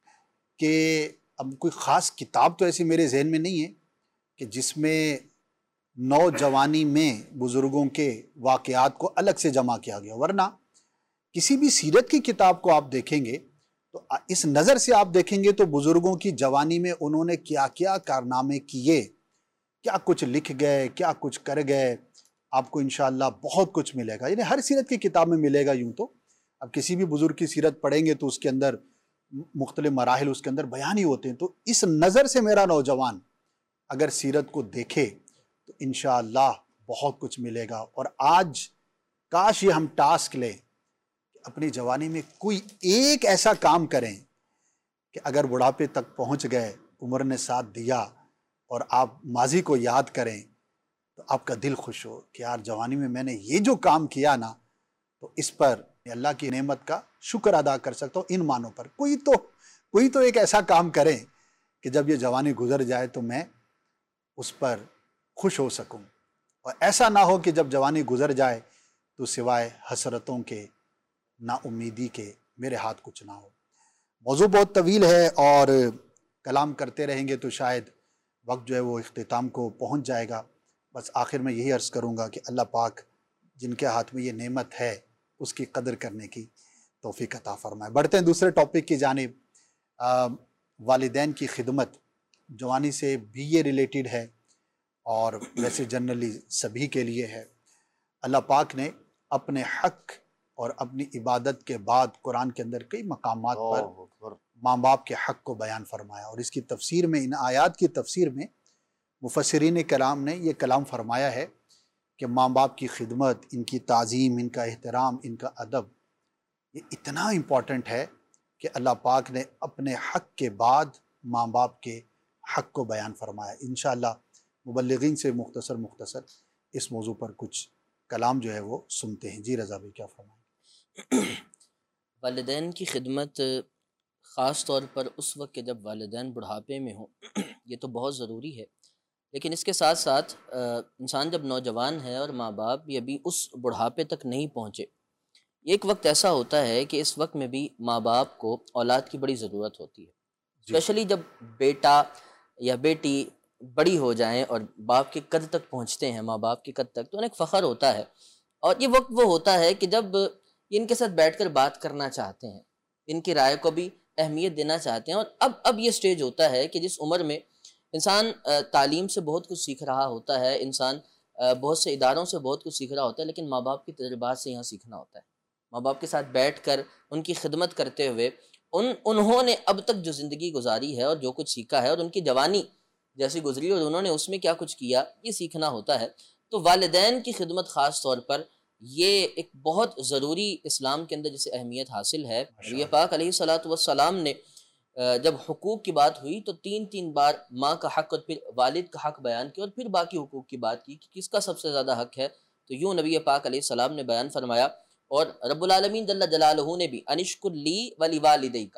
कि अब कोई ख़ास किताब तो ऐसी मेरे जहन में नहीं है कि जिसमें नौजवानी में बुज़ुर्गों के वाक़यात को अलग से जमा किया गया, वरना किसी भी सीरत की किताब को आप देखेंगे तो इस नज़र से आप देखेंगे तो बुज़ुर्गों की जवानी में उन्होंने क्या क्या कारनामे किए, क्या कुछ लिख गए, क्या कुछ कर गए, आपको इंशाअल्लाह बहुत कुछ मिलेगा। यानी हर सीरत की किताब में मिलेगा। यूँ तो अब किसी भी बुज़ुर्ग की सीरत पढ़ेंगे तो उसके अंदर मुख्तलिफ मराहिल उसके अंदर बयान ही होते हैं। तो इस नज़र से मेरा नौजवान अगर सीरत को देखे तो इंशाअल्लाह बहुत कुछ मिलेगा। और आज काश ये हम टास्क लें कि अपनी जवानी में कोई एक ऐसा काम करें कि अगर बुढ़ापे तक पहुंच गए, उम्र ने साथ दिया और आप माजी को याद करें तो आपका दिल खुश हो कि यार जवानी में मैंने ये जो काम किया ना, तो इस पर अल्लाह की नेमत का शुक्र अदा कर सकता हूँ। इन मानों पर कोई तो एक ऐसा काम करें कि जब ये जवानी गुजर जाए तो मैं उस पर खुश हो सकूं, और ऐसा ना हो कि जब जवानी गुजर जाए तो सिवाय हसरतों के, नाउम्मीदी के मेरे हाथ कुछ ना हो। मौजू बहुत तवील है और कलाम करते रहेंगे तो शायद वक्त जो है वो इख्तिताम को पहुंच जाएगा। बस आखिर में यही अर्ज़ करूंगा कि अल्लाह पाक जिनके हाथ में ये नेमत है उसकी कदर करने की तौफीक अता फरमाए। बढ़ते हैं दूसरे टॉपिक की जानिब। वालिदैन की खिदमत जवानी से भी ये रिलेटेड है और वैसे जनरली सभी के लिए है। अल्लाह पाक ने अपने हक़ और अपनी इबादत के बाद कुरान के अंदर कई मकामात पर माँ बाप के हक़ को बयान फरमाया, और इसकी तफसीर में, इन आयात की तफसीर में मुफस्सिरीन कलाम ने ये कलाम फरमाया है कि माँ बाप की खिदमत, इनकी ताज़ीम, इनका एहतराम, इनका अदब, ये इतना इम्पॉर्टेंट है कि अल्लाह पाक ने अपने हक़ के बाद माँ बाप के हक़ को बयान फरमाया। इंशाअल्लाह मुबल्लिगीन से मुख्तसर इस मौजू पर कुछ कलाम जो है वो सुनते हैं। जी रज़ा भाई क्या फरमाएं? वालिदैन की खिदमत ख़ास तौर पर उस वक्त के जब वालिदैन बुढ़ापे में हों ये तो बहुत ज़रूरी है, लेकिन इसके साथ साथ इंसान जब नौजवान है और माँ बाप भी अभी उस बुढ़ापे तक नहीं पहुँचे, एक वक्त ऐसा होता है कि इस वक्त में भी माँ बाप को औलाद की बड़ी ज़रूरत होती है। स्पेशली जब बेटा या बेटी बड़ी हो जाएं और बाप के कद तक पहुँचते हैं, माँ बाप के कद तक, तो उन्हें एक फ़ख्र होता है। और ये वक्त वो होता है कि जब इनके साथ बैठकर बात करना चाहते हैं, इनकी राय को भी अहमियत देना चाहते हैं। और अब ये स्टेज होता है कि जिस उम्र में इंसान तालीम से बहुत कुछ सीख रहा होता है, इंसान बहुत से इदारों से बहुत कुछ सीख रहा होता है, लेकिन माँ बाप की तजुर्बात से यहाँ सीखना होता है। माँ बाप के साथ बैठकर उनकी खिदमत करते हुए उन्होंने अब तक जो ज़िंदगी गुजारी है और जो कुछ सीखा है और उनकी जवानी जैसी गुजरी और उन्होंने उसमें क्या कुछ किया, ये सीखना होता है। तो वालिदैन की खिदमत ख़ास तौर पर ये एक बहुत ज़रूरी इस्लाम के अंदर जिसे अहमियत हासिल है। नबी पाक अलैहिस्सलातु वस्सलाम ने जब हुकूक की बात हुई तो 3 बार माँ का हक़ और फिर वालिद का हक़ बयान किया और फिर बाकी हुकूक की बात की कि किसका सबसे ज़्यादा हक़ है। तो यूँ नबी पाक अलैहिस्सलाम ने बयान फरमाया और रब्बुल आलमीन जल्ल जलालहू ने भी अनिश्कुर ली वली वालिदैका,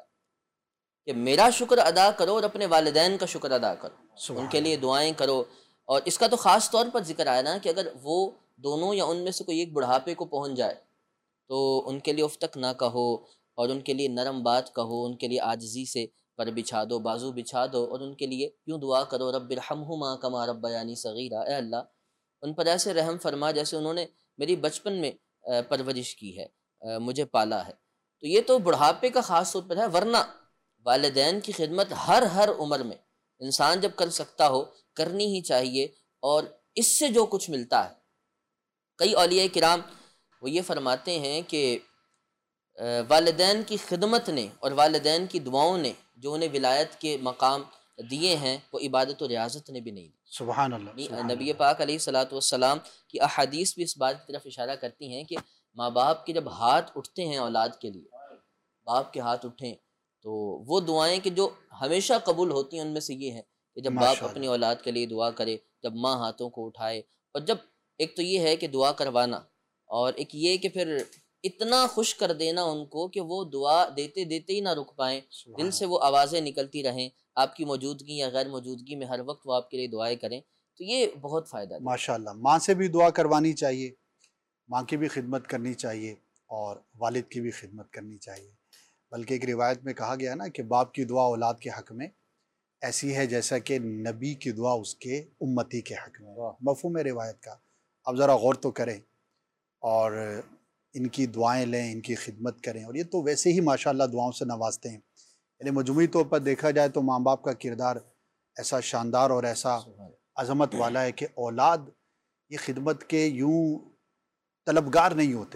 कि मेरा शुक्र अदा करो और अपने वालिदैन का शुक्र अदा करो, उनके लिए दुआएं करो। और इसका तो ख़ास तौर पर जिक्र आया ना कि अगर वो दोनों या उनमें से कोई एक बुढ़ापे को पहुंच जाए तो उनके लिए उफ तक ना कहो और उनके लिए नरम बात कहो, उनके लिए आजिज़ी से पर बिछा दो, बाजू बिछा दो और उनके लिए यूँ दुआ करो रब्बिरहम्हुमा कमा रब्बयानी सगीरा, ए अल्लाह उन पर ऐसे रहम फरमा जैसे उन्होंने मेरी बचपन में परवरिश की है, मुझे पाला है। तो ये तो बुढ़ापे का ख़ास तौर पर है, वरना वालिदैन की खिदमत हर उम्र में इंसान जब कर सकता हो करनी ही चाहिए। और इससे जो कुछ मिलता है, कई औलिया किराम वो ये फरमाते हैं कि वालिदैन की खिदमत ने और वालिदैन की दुआओं ने जो उन्हें विलायत के मकाम दिए हैं वो इबादत और रियाजत ने भी नहीं दी। सुभान अल्लाह। नबी पाक अलैहिस्सलातु वस्सलाम की अहादीस भी इस बात की तरफ इशारा करती हैं कि माँ बाप के जब हाथ उठते हैं औलाद के लिए, बाप के हाथ उठें तो वो दुआएं कि जो हमेशा कबूल होती हैं उनमें से ये है कि जब बाप अपनी औलाद के लिए दुआ करे, जब माँ हाथों को उठाए, और जब एक तो ये है कि दुआ करवाना और एक ये कि फिर इतना खुश कर देना उनको कि वो दुआ देते देते ही ना रुक पाएँ, दिल से वो आवाज़ें निकलती रहें, आपकी मौजूदगी या गैर मौजूदगी में हर वक्त वो आपके लिए दुआएं करें। तो ये बहुत फ़ायदा है। माशाअल्लाह, माँ से भी दुआ करवानी चाहिए, माँ की भी खिदमत करनी चाहिए और वालिद की भी खिदमत करनी चाहिए। बल्कि एक रिवायत में कहा गया ना कि बाप की दुआ औलाद के हक़ में ऐसी है जैसा कि नबी की दुआ उसके उम्मती के हक़ में। मफ़हूम है रिवायत का, अब ज़रा गौर तो करें और इनकी दुआएं लें, इनकी खिदमत करें। और ये तो वैसे ही माशाअल्लाह दुआओं से नवाजते हैं। यानी मजमूई तौर पर देखा जाए तो माँ बाप का किरदार ऐसा शानदार और ऐसा अज़मत वाला है कि औलाद ये खिदमत के यूँ तलबगार नहीं होते,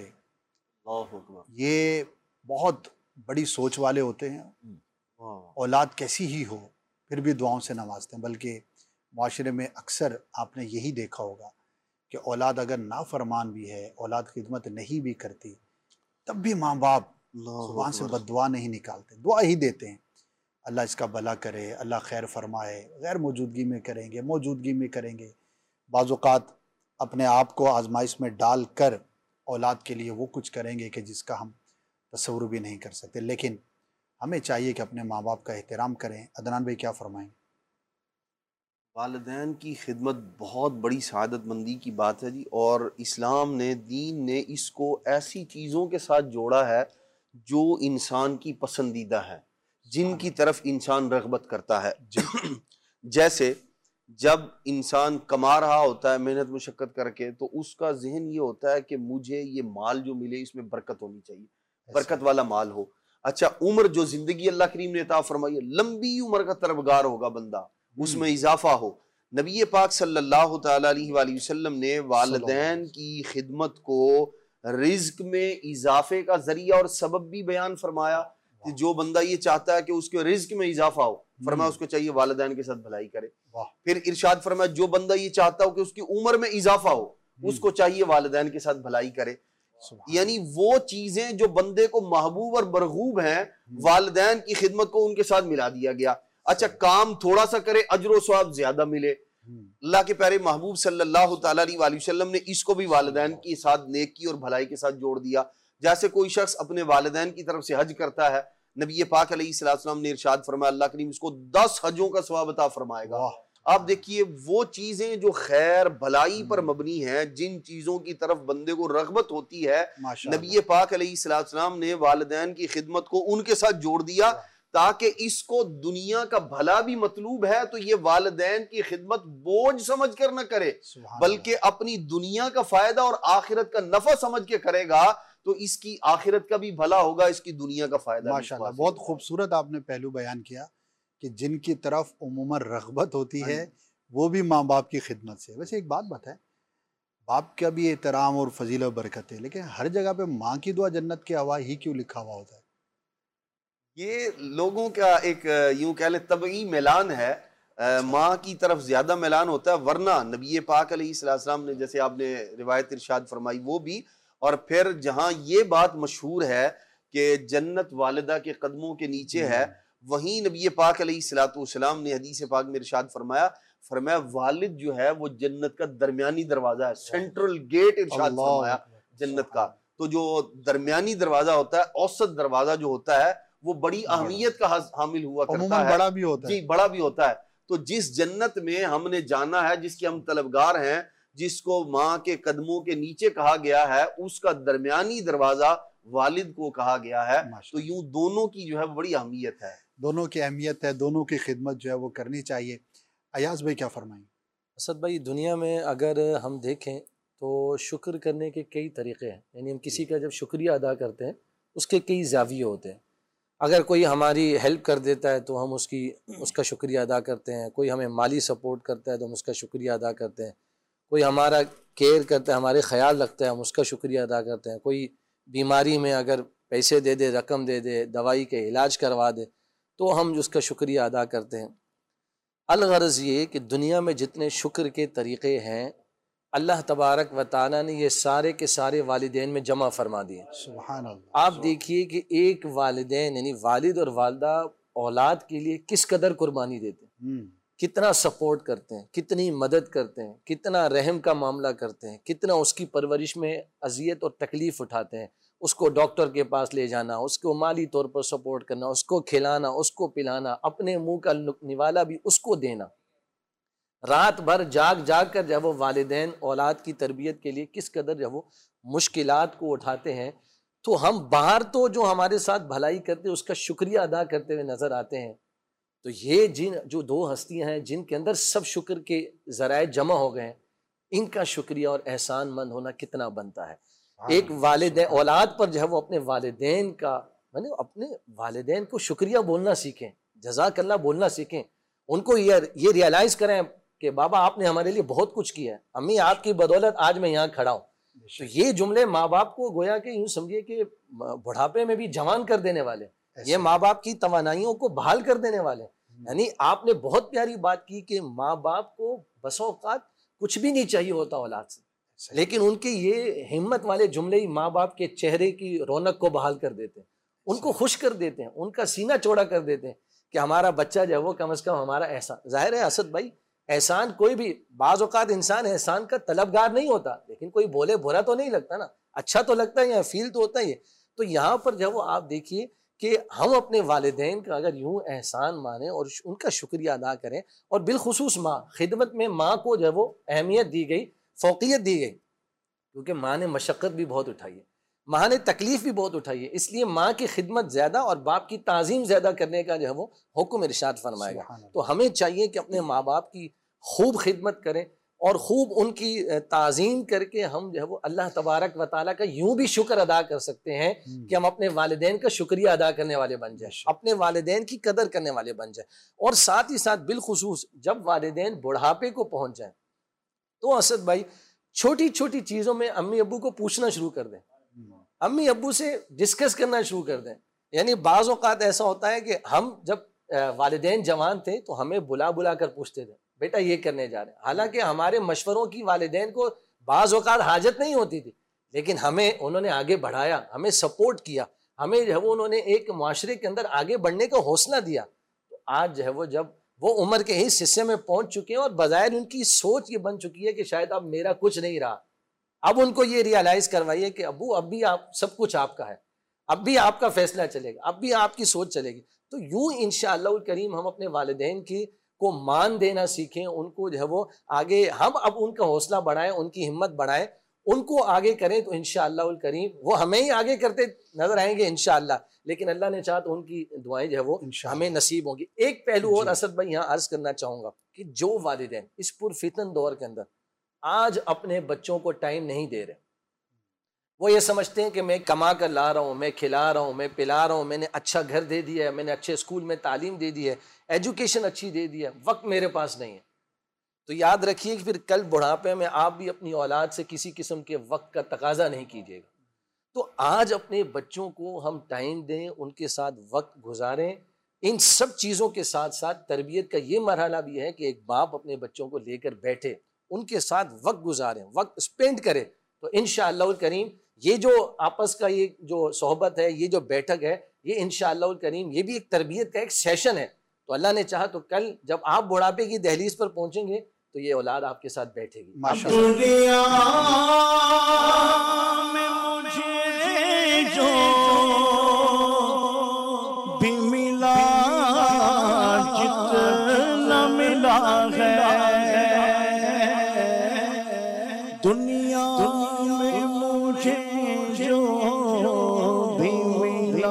ये बहुत बड़ी सोच वाले होते हैं। औलाद कैसी ही हो फिर भी दुआओं से नवाजते हैं। बल्कि माशरे में अक्सर आपने यही देखा होगा कि औलाद अगर नाफरमान भी है, औलाद खिदमत नहीं भी करती, तब भी माँ बाप जुबान से बद्दुआ नहीं निकालते, दुआ ही देते हैं, अल्लाह इसका भला करे, अल्लाह खैर फरमाए। गैर मौजूदगी में करेंगे, मौजूदगी में करेंगे, बाज़ औक़ात अपने आप को आजमाइश में डाल कर औलाद के लिए वो कुछ करेंगे कि जिसका हम तस्वुर भी नहीं कर सकते। लेकिन हमें चाहिए कि अपने माँ बाप का एहतराम करें। अदनान भाई क्या फरमाएंगे? वालिदैन की खिदमत बहुत बड़ी सआदतमंदी की बात है जी, और इस्लाम ने, दीन ने इसको ऐसी चीज़ों के साथ जोड़ा है जो इंसान की पसंदीदा है, जिनकी तरफ इंसान रग़बत करता है। जैसे जब इंसान कमा रहा होता है मेहनत मुशक्क़त करके, तो उसका जहन ये होता है कि मुझे ये माल जो मिले इसमें बरकत होनी चाहिए, बरकत वाला माल हो। अच्छा, उम्र जो ज़िंदगी अल्लाह करीम ने अता फरमाई है, लंबी उम्र का तलबगार होगा बंदा, उसमें इजाफा हो। नबी पाक सल्लल्लाहु तआला अलैहि वसल्लम ने वालिदैन की खिदमत को रिज्क में इजाफे का जरिया और सबब भी बयान फरमाया। कि जो बंदा ये चाहता है कि उसके रिज्क में इजाफा हो, फरमाया उसको चाहिए वालिदैन के साथ भलाई करे। फिर इरशाद फरमाया जो बंदा ये चाहता हो कि उसकी उम्र में इजाफा हो, उसको चाहिए वालिदैन के साथ भलाई करे। यानी वो चीजें जो बंदे को महबूब और मरगूब हैं, वालिदैन की खिदमत को उनके साथ मिला दिया गया। अच्छा, काम थोड़ा सा करे, अजर सवाब ज्यादा मिले। अल्लाह के प्यारे महबूब सल्लल्लाहु तआला अलैहि वसल्लम ने इसको भी वालिदैन के साथ नेकी और भलाई के साथ जोड़ दिया। जैसे कोई शख्स अपने वालिदैन की तरफ से हज करता है, नबी पाक अलैहिस्सलाम ने इरशाद फरमाया अल्लाह करीम उसको 10 हजों का सवाब अता फरमाएगा। आप देखिए वो चीजें जो खैर भलाई पर मबनी है, जिन चीजों की तरफ बंदे को रगबत होती है, नबी पाक अलैहिस्सलाम ने वालिदैन की खिदमत को उनके साथ जोड़ दिया ताकि इसको दुनिया का भला भी मतलूब है तो ये वालिदैन की खिदमत बोझ समझ कर न करे, बल्कि अपनी दुनिया का फायदा और आखिरत का नफा समझ के करेगा तो इसकी आखिरत का भी भला होगा, इसकी दुनिया का फायदा। माशाल्लाह, बहुत खूबसूरत आपने पहलू बयान किया कि जिनकी तरफ उमूमन रग़बत होती है वो भी माँ बाप की खिदमत से। वैसे एक बात बताएं, बाप का भी एहतराम और फजील और बरकत है, लेकिन हर जगह पे माँ की दुआ जन्नत के हवा ही क्यों लिखा हुआ होता है? ये लोगों का एक यूं कह लें तबई मैलान है, माँ की तरफ ज्यादा मैलान होता है। वरना नबी पाक अलैहिस्सलाम ने जैसे आपने रिवायत इरशाद फरमाई वो भी, और फिर जहाँ ये बात मशहूर है कि जन्नत वालिदा के कदमों के नीचे है, वहीं नबी पाक अलैहिस्सलाम ने हदीस पाक में इरशाद फरमाया वालिद जो है वो जन्नत का दरमियानी दरवाजा है, सेंट्रल गेट इरशाद फरमाया जन्नत का। तो जो दरमियानी दरवाजा होता है, औसत दरवाजा जो होता है, वो बड़ी अहमियत का हामिल हुआ करता है, बड़ा भी होता है। जी, बड़ा भी होता है। तो जिस जन्नत में हमने जाना है, जिसके हम तलबगार हैं, जिसको माँ के कदमों के नीचे कहा गया है, उसका दरमियानी दरवाजा वालिद को कहा गया है। तो यूं दोनों की जो है बड़ी अहमियत है, दोनों की अहमियत है, दोनों की खिदमत जो है वो करनी चाहिए। अयाज भाई क्या फरमाएंगे? असद भाई, दुनिया में अगर हम देखें तो शुक्र करने के कई तरीक़े हैं। यानी हम किसी का जब शुक्रिया अदा करते हैं उसके कई ज़ाविये होते हैं। अगर कोई हमारी हेल्प कर देता है तो हम उसका शुक्रिया अदा करते हैं। कोई हमें माली सपोर्ट करता है तो हम उसका शुक्रिया अदा करते हैं। कोई हमारा केयर करता है, हमारे ख्याल रखता है, हम उसका शुक्रिया अदा करते हैं। कोई बीमारी में अगर पैसे दे दे, रकम दे दे, दवाई के इलाज करवा दे तो हम उसका शुक्रिया अदा करते हैं। अलगरज़ ये कि दुनिया में जितने शुक्र के तरीक़े हैं, अल्लाह तबारक व तआला ने ये सारे के सारे वालिदैन में जमा फरमा दिए। सुभान अल्लाह। आप देखिए कि एक वालिदैन यानी वालिद और वालदा औलाद के लिए किस कदर कुर्बानी देते हैं, कितना सपोर्ट करते हैं, कितनी मदद करते हैं, कितना रहम का मामला करते हैं, कितना उसकी परवरिश में अजियत और तकलीफ़ उठाते हैं। उसको डॉक्टर के पास ले जाना, उसको माली तौर पर सपोर्ट करना, उसको खिलाना, उसको पिलाना, अपने मुंह का निवाला भी उसको देना, रात भर जाग जाग कर जब वो वालिदैन औलाद की तरबियत के लिए किस कदर जब वो मुश्किलात को उठाते हैं, तो हम बाहर तो जो हमारे साथ भलाई करते हैं उसका शुक्रिया अदा करते हुए नज़र आते हैं। तो ये जो दो हस्तियां हैं जिनके अंदर सब शुक्र के ज़राए जमा हो गए हैं, इनका शुक्रिया और एहसान मंद होना कितना बनता है। एक वालिदैन औलाद पर जो है वो अपने वालिदैन का माने अपने वालिदैन को शुक्रिया बोलना सीखें, जज़ाकल्लाह बोलना सीखें। उनको ये रियलाइज़ करें कि बाबा आपने हमारे लिए बहुत कुछ किया है, अम्मी आपकी बदौलत आज मैं यहाँ खड़ा हूँ। तो ये जुमले माँ बाप को गोया कि यूँ समझिए कि बुढ़ापे में भी जवान कर देने वाले, ये माँ बाप की तवानाइयों को बहाल कर देने वाले। यानी आपने बहुत प्यारी बात की कि माँ बाप को बस औक़ात कुछ भी नहीं चाहिए होता औलाद से, लेकिन उनके ये हिम्मत वाले जुमले ही माँ बाप के चेहरे की रौनक को बहाल कर देते हैं, उनको खुश कर देते हैं, उनका सीना चौड़ा कर देते हैं कि हमारा बच्चा जो है वो कम से कम हमारा एहसान। जाहिर है असद भाई, एहसान कोई भी बाज़ औक़ात इंसान एहसान का तलबगार नहीं होता, लेकिन कोई बोले बुरा तो नहीं लगता ना, अच्छा तो लगता है, या फील तो होता ही है। तो यहाँ पर जब वो आप देखिए कि हम अपने वालिदैन का अगर यूँ एहसान माने और उनका शुक्रिया अदा करें, और बिलखुसूस माँ खिदमत में माँ को जब वो अहमियत दी गई, फ़ौक़ियत दी गई, क्योंकि माँ ने मशक्क़त भी बहुत उठाई है, माँ ने तकलीफ़ भी बहुत उठाई है, इसलिए माँ की खिदमत ज़्यादा और बाप की ताज़ीम ज़्यादा करने का जो है वो हुक्म इरशाद फरमाएगा। तो हमें चाहिए कि अपने माँ बाप की खूब खिदमत करें और खूब उनकी ताज़ीम करके हम जो है वो अल्लाह तबारक व तआला का यूँ भी शुक्र अदा कर सकते हैं कि हम अपने वालिदैन का शुक्रिया अदा करने वाले बन जाए, अपने वालिदैन की कदर करने वाले बन जाए। और साथ ही साथ बिलखुसूस जब वालिदैन बुढ़ापे को पहुँच जाए तो असद भाई छोटी छोटी चीज़ों में अम्मी अब्बू को पूछना शुरू कर दें, अम्मी अब्बू से डिस्कस करना शुरू कर दें यानी बाज़ औक़ात ऐसा होता है कि हम जब वालिदैन जवान थे तो हमें बुला बुला कर पूछते थे बेटा ये करने जा रहे हैं, हालांकि हमारे मशवरों की वालिदैन को बाज़ औक़ात हाजत नहीं होती थी, लेकिन हमें उन्होंने आगे बढ़ाया, हमें सपोर्ट किया, हमें जो है वो उन्होंने एक माशरे के अंदर आगे बढ़ने का हौसला दिया। तो आज जो है वो जब वो उम्र के इस हिस्से में पहुंच चुके हैं और बज़ाहिर उनकी सोच ये बन चुकी है कि शायद अब मेरा कुछ नहीं रहा, अब उनको ये रियलाइज़ करवाइए कि अबू अब भी आप सब कुछ आपका है, अब भी आपका फैसला चलेगा, अब भी आपकी सोच चलेगी। तो यूं इंशाअल्लाह करीम हम अपने वालिदैन की को मान देना सीखें, उनको जो है वो आगे हम अब उनका हौसला बढ़ाएं, उनकी हिम्मत बढ़ाएं, उनको आगे करें, तो इंशाअल्लाह करीम वो हमें ही आगे करते नजर आएंगे इंशाअल्लाह। लेकिन अल्लाह ने चाहा तो उनकी दुआएं जो है वो हमें नसीब होंगी। एक पहलू और असद भाई यहाँ अर्ज करना चाहूँगा कि जो वालिदैन इस पुरफितन दौर के अंदर आज अपने बच्चों को टाइम नहीं दे रहे, वो ये समझते हैं कि मैं कमा कर ला रहा हूँ, मैं खिला रहा हूँ, मैं पिला रहा हूँ, मैंने अच्छा घर दे दिया है, मैंने अच्छे स्कूल में तालीम दे दी है, एजुकेशन अच्छी दे दी है, वक्त मेरे पास नहीं है। तो याद रखिए कि फिर कल बुढ़ापे में आप भी अपनी औलाद से किसी किस्म के वक्त का तकाजा नहीं कीजिएगा। तो आज अपने बच्चों को हम टाइम दें, उनके साथ वक्त गुजारें। इन सब चीज़ों के साथ साथ तरबियत का ये मरहला भी है कि एक बाप अपने बच्चों को लेकर बैठे, उनके साथ वक्त गुजारें, वक्त स्पेंड करें। तो इंशाअल्लाह करीम ये जो आपस का ये जो सोहबत है, ये जो बैठक है, ये इंशाअल्लाह करीम ये भी एक तरबियत का एक सेशन है। तो अल्लाह ने चाहा तो कल जब आप बुढ़ापे की दहलीज पर पहुंचेंगे तो ये औलाद आपके साथ बैठेगी। दुनिया में मुझे जो भी मिला, जितना मिला है, दुनिया में मुझे जो भी मिला,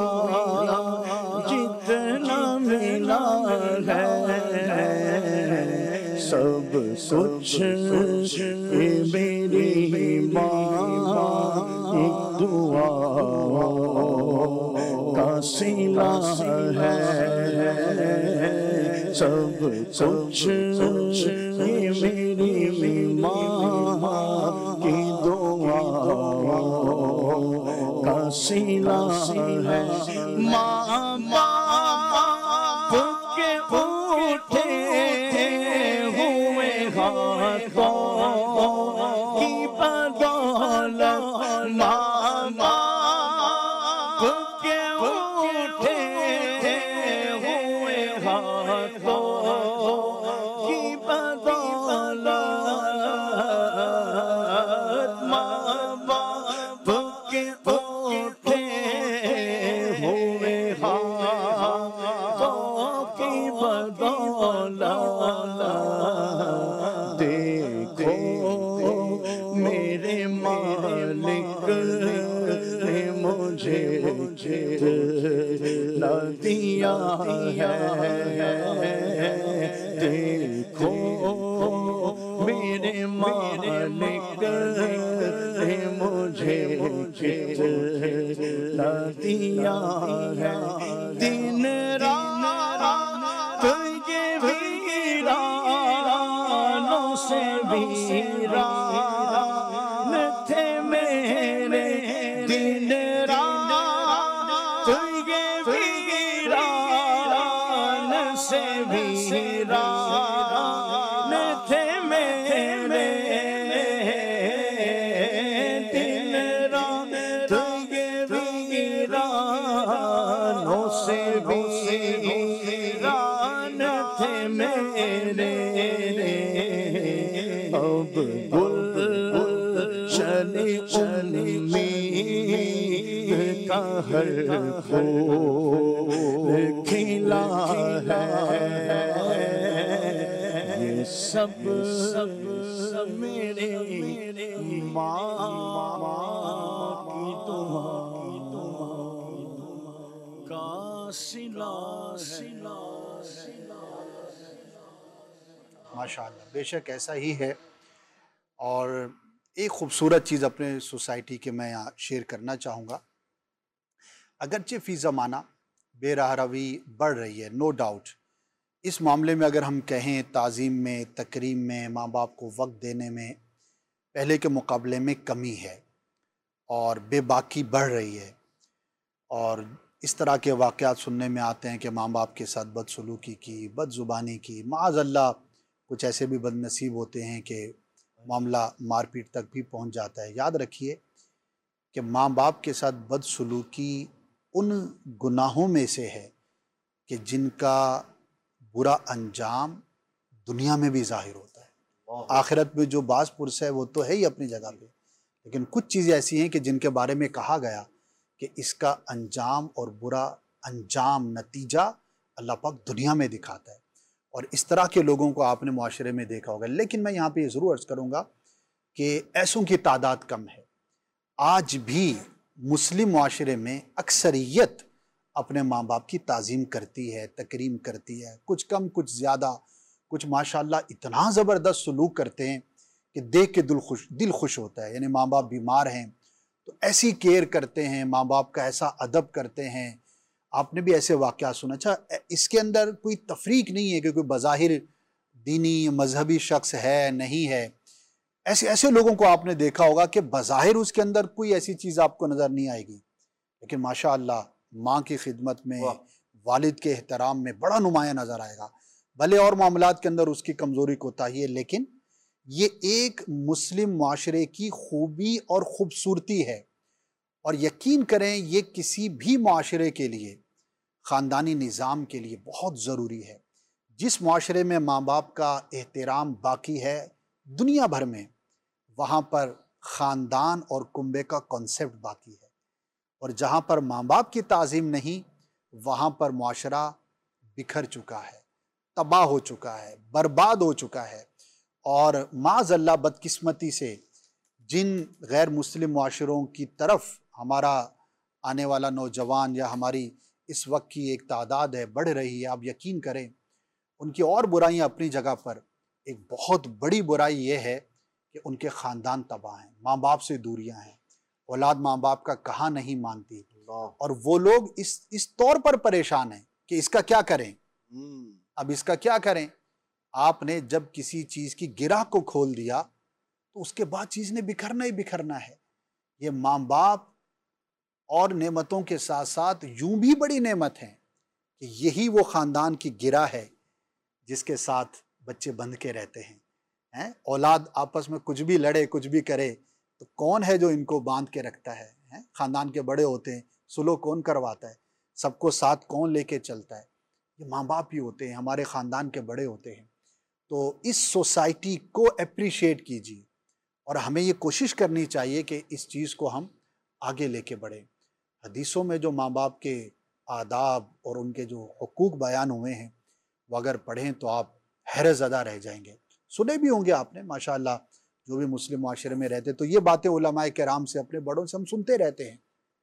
जितना मिला है, सब कुछ मेरी माँ एक दुआ का सिला है, सब कुछ मेरी माँ की दुआ का सिला है। माँ बाप के उठे हुए हाथों की बदौलत, माँ बाप के उठे हुए हाथों की बदौलत, माँ बाप के उठे हुए हाथों की बदौलत, देखो मेरे मालिक ने मुझे जितना दिया है, देखो मेरे मालिक ने मुझे जितना दिया है। दिन रात ये वीरानों से वीरान थे मेरे, दिन रात ये वीरान से वीरान थे मेरे, दिन रात ये वीरानों से वीरान थे मेरे। अब गुलशन उम्मीद का हर फूल खिला है, ये सब मेरे माँ की दुआ का सिला है। माशाअल्लाह, बेशक ऐसा ही है। और एक ख़ूबसूरत चीज़ अपने सोसाइटी के मैं यहाँ शेयर करना चाहूँगा। अगरचे फ़ी ज़माना बेराह रवी बढ़ रही है, नो डाउट। इस मामले में अगर हम कहें ताज़ीम में, तकरीम में, माँ बाप को वक्त देने में पहले के मुकाबले में कमी है और बेबाकी बढ़ रही है। और इस तरह के वाक़यात सुनने में आते हैं कि माँ बाप के साथ बदसलूकी की, बदज़ुबानी की, माअज़ल्लाह कुछ ऐसे भी बदनसीब होते हैं कि मामला मारपीट तक भी पहुंच जाता है। याद रखिए कि माँ बाप के साथ बदसलूकी उन गुनाहों में से है कि जिनका बुरा अंजाम दुनिया में भी ज़ाहिर होता है। आखिरत में जो बास पुरस है वो तो है ही अपनी जगह पे, लेकिन कुछ चीज़ें ऐसी हैं कि जिनके बारे में कहा गया कि इसका अंजाम और बुरा अंजाम नतीजा अल्लाह पाक दुनिया में दिखाता है, और इस तरह के लोगों को आपने मुआशरे में देखा होगा। लेकिन मैं यहाँ पे ये ज़रूर अर्ज़ करूँगा कि ऐसों की तादाद कम है। आज भी मुस्लिम मुआशरे में अक्सरियत अपने माँ बाप की ताज़ीम करती है, तकरीम करती है, कुछ कम कुछ ज़्यादा, कुछ माशाअल्लाह इतना ज़बरदस्त सलूक करते हैं कि देख के दिल खुश होता है। यानी माँ बाप बीमार हैं तो ऐसी केयर करते हैं, माँ बाप का ऐसा अदब करते हैं। आपने भी ऐसे वाक़या सुना। अच्छा, इसके अंदर कोई तफरीक नहीं है कि कोई बज़ाहिर दीनी मजहबी शख्स है नहीं है। ऐसे ऐसे लोगों को आपने देखा होगा कि बज़ाहिर उसके अंदर कोई ऐसी चीज़ आपको नज़र नहीं आएगी, लेकिन माशाअल्लाह माँ की खिदमत में, वालिद के एहतराम में बड़ा नुमाया नज़र आएगा। भले और मामलात के अंदर उसकी कमज़ोरी कोताही है, लेकिन ये एक मुस्लिम मुआशरे की खूबी और ख़ूबसूरती है। और यकीन करें ये किसी भी मुआशरे के लिए, ख़ानदानी निज़ाम के लिए बहुत ज़रूरी है। जिस मुआशरे में माँ बाप का एहतराम बाकी है दुनिया भर में, वहाँ पर ख़ानदान और कुंबे का कॉन्सेप्ट बाकी है। और जहाँ पर माँ बाप की ताज़ीम नहीं, वहाँ पर मुआशरा बिखर चुका है, तबाह हो चुका है, बर्बाद हो चुका है। और माज़अल्लाह बदकिस्मती से जिन गैर मुस्लिम मुआशरों की तरफ हमारा आने वाला नौजवान या हमारी इस वक्त की एक तादाद है बढ़ रही है, आप यकीन करें उनकी और बुराइयां अपनी जगह पर, एक बहुत बड़ी बुराई ये है कि उनके ख़ानदान तबाह हैं, माँ बाप से दूरियां हैं, औलाद माँ बाप का कहा नहीं मानती, और वो लोग इस तौर पर परेशान हैं कि इसका क्या करें। अब इसका क्या करें? आपने जब किसी चीज़ की गिरह को खोल दिया तो उसके बाद चीज़ ने बिखरना ही बिखरना है। ये माँ बाप और नेमतों के साथ साथ यूं भी बड़ी नेमत है कि यही वो ख़ानदान की गिरह है जिसके साथ बच्चे बंध के रहते हैं। औलाद आपस में कुछ भी लड़े, कुछ भी करे, तो कौन है जो इनको बांध के रखता है? ख़ानदान के बड़े होते हैं, सुलह कौन करवाता है, सबको साथ कौन लेके चलता है? ये माँ बाप ही होते हैं, हमारे ख़ानदान के बड़े होते हैं। तो इस सोसाइटी को अप्रिशिएट कीजिए, और हमें ये कोशिश करनी चाहिए कि इस चीज़ को हम आगे लेके बढ़ें। हदीसों में जो माँ बाप के आदाब और उनके जो हुकूक बयान हुए हैं, वो अगर पढ़ें तो आप हैरत ज़दा रह जाएंगे। सुने भी होंगे आपने, माशाअल्लाह जो भी मुस्लिम माशरे में रहते, तो ये बातें उलमाए किराम से, अपने बड़ों से हम सुनते रहते हैं।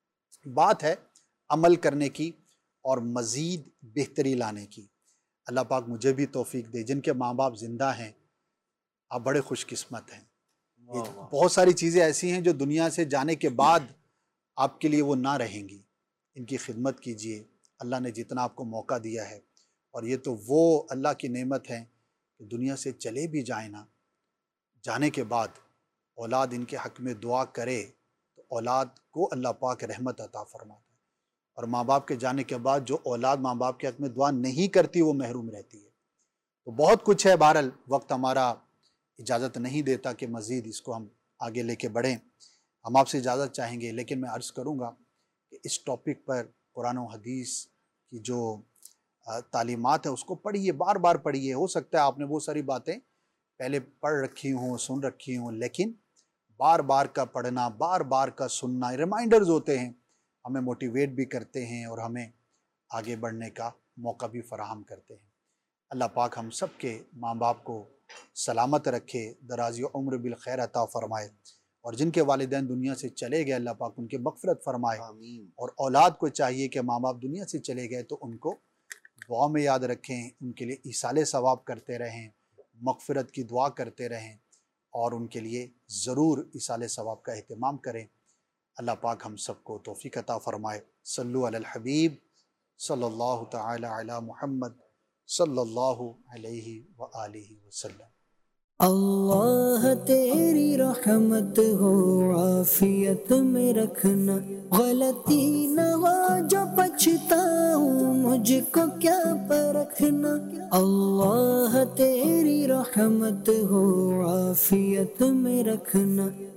बात है अमल करने की और मज़ीद बेहतरी लाने की। अल्लाह पाक मुझे भी तौफीक दे। जिनके माँ बाप ज़िंदा हैं, आप बड़े खुशकिस्मत हैं। बहुत सारी चीज़ें ऐसी हैं जो दुनिया से जाने के बाद आपके लिए वो ना रहेंगी। इनकी खिदमत कीजिए, अल्लाह ने जितना आपको मौका दिया है। और ये तो वो अल्लाह की नेमत है कि दुनिया से चले भी जाए ना, जाने के बाद औलाद इनके हक़ में दुआ करे तो औलाद को अल्लाह पाक रहमत अता फरमाता है। और माँ बाप के जाने के बाद जो औलाद माँ बाप के हक़ में दुआ नहीं करती, वो महरूम रहती है। तो बहुत कुछ है। बहरहाल वक्त हमारा इजाज़त नहीं देता कि मज़ीद इसको हम आगे लेके बढ़ें। हम आपसे इजाज़त चाहेंगे, लेकिन मैं अर्ज़ करूँगा कि इस टॉपिक पर कुरान और हदीस की जो तालीमात है उसको पढ़िए, बार बार पढ़िए। हो सकता है आपने वो सारी बातें पहले पढ़ रखी हों, सुन रखी हों, लेकिन बार बार का पढ़ना, बार बार का सुनना, रिमाइंडर्स होते हैं, हमें मोटिवेट भी करते हैं और हमें आगे बढ़ने का मौका भी फराहम करते हैं। अल्लाह पाक हम सब के माँ बाप को सलामत रखे, दराज़ी उम्र बिल खैर अता फ़रमाए, और जिनके वालिदैन दुनिया से चले गए अल्लाह पाक उनकी मग़फ़िरत फ़रमाए। और औलाद को चाहिए कि माँ बाप दुनिया से चले गए तो उनको दुआ में याद रखें, उनके लिए ईसाले सवाब करते रहें, मग़फ़िरत की दुआ करते रहें, और उनके लिए ज़रूर ईसाले सवाब का एहतमाम करें। अल्लाह पाक हम सबको तौफ़ीक़ अता फ़रमाए। सल्लु अलल हबीब सल्लल्लाहु तआला अला मुहम्मद सल्लल्लाहु अलैहि व आलिहि वसल्लम। अल्लाह तेरी रहमत हो आफियत में रखना, गलती न हो जो पछताऊं मुझको क्या परखना। अल्लाह तेरी रहमत हो आफियत में रखना।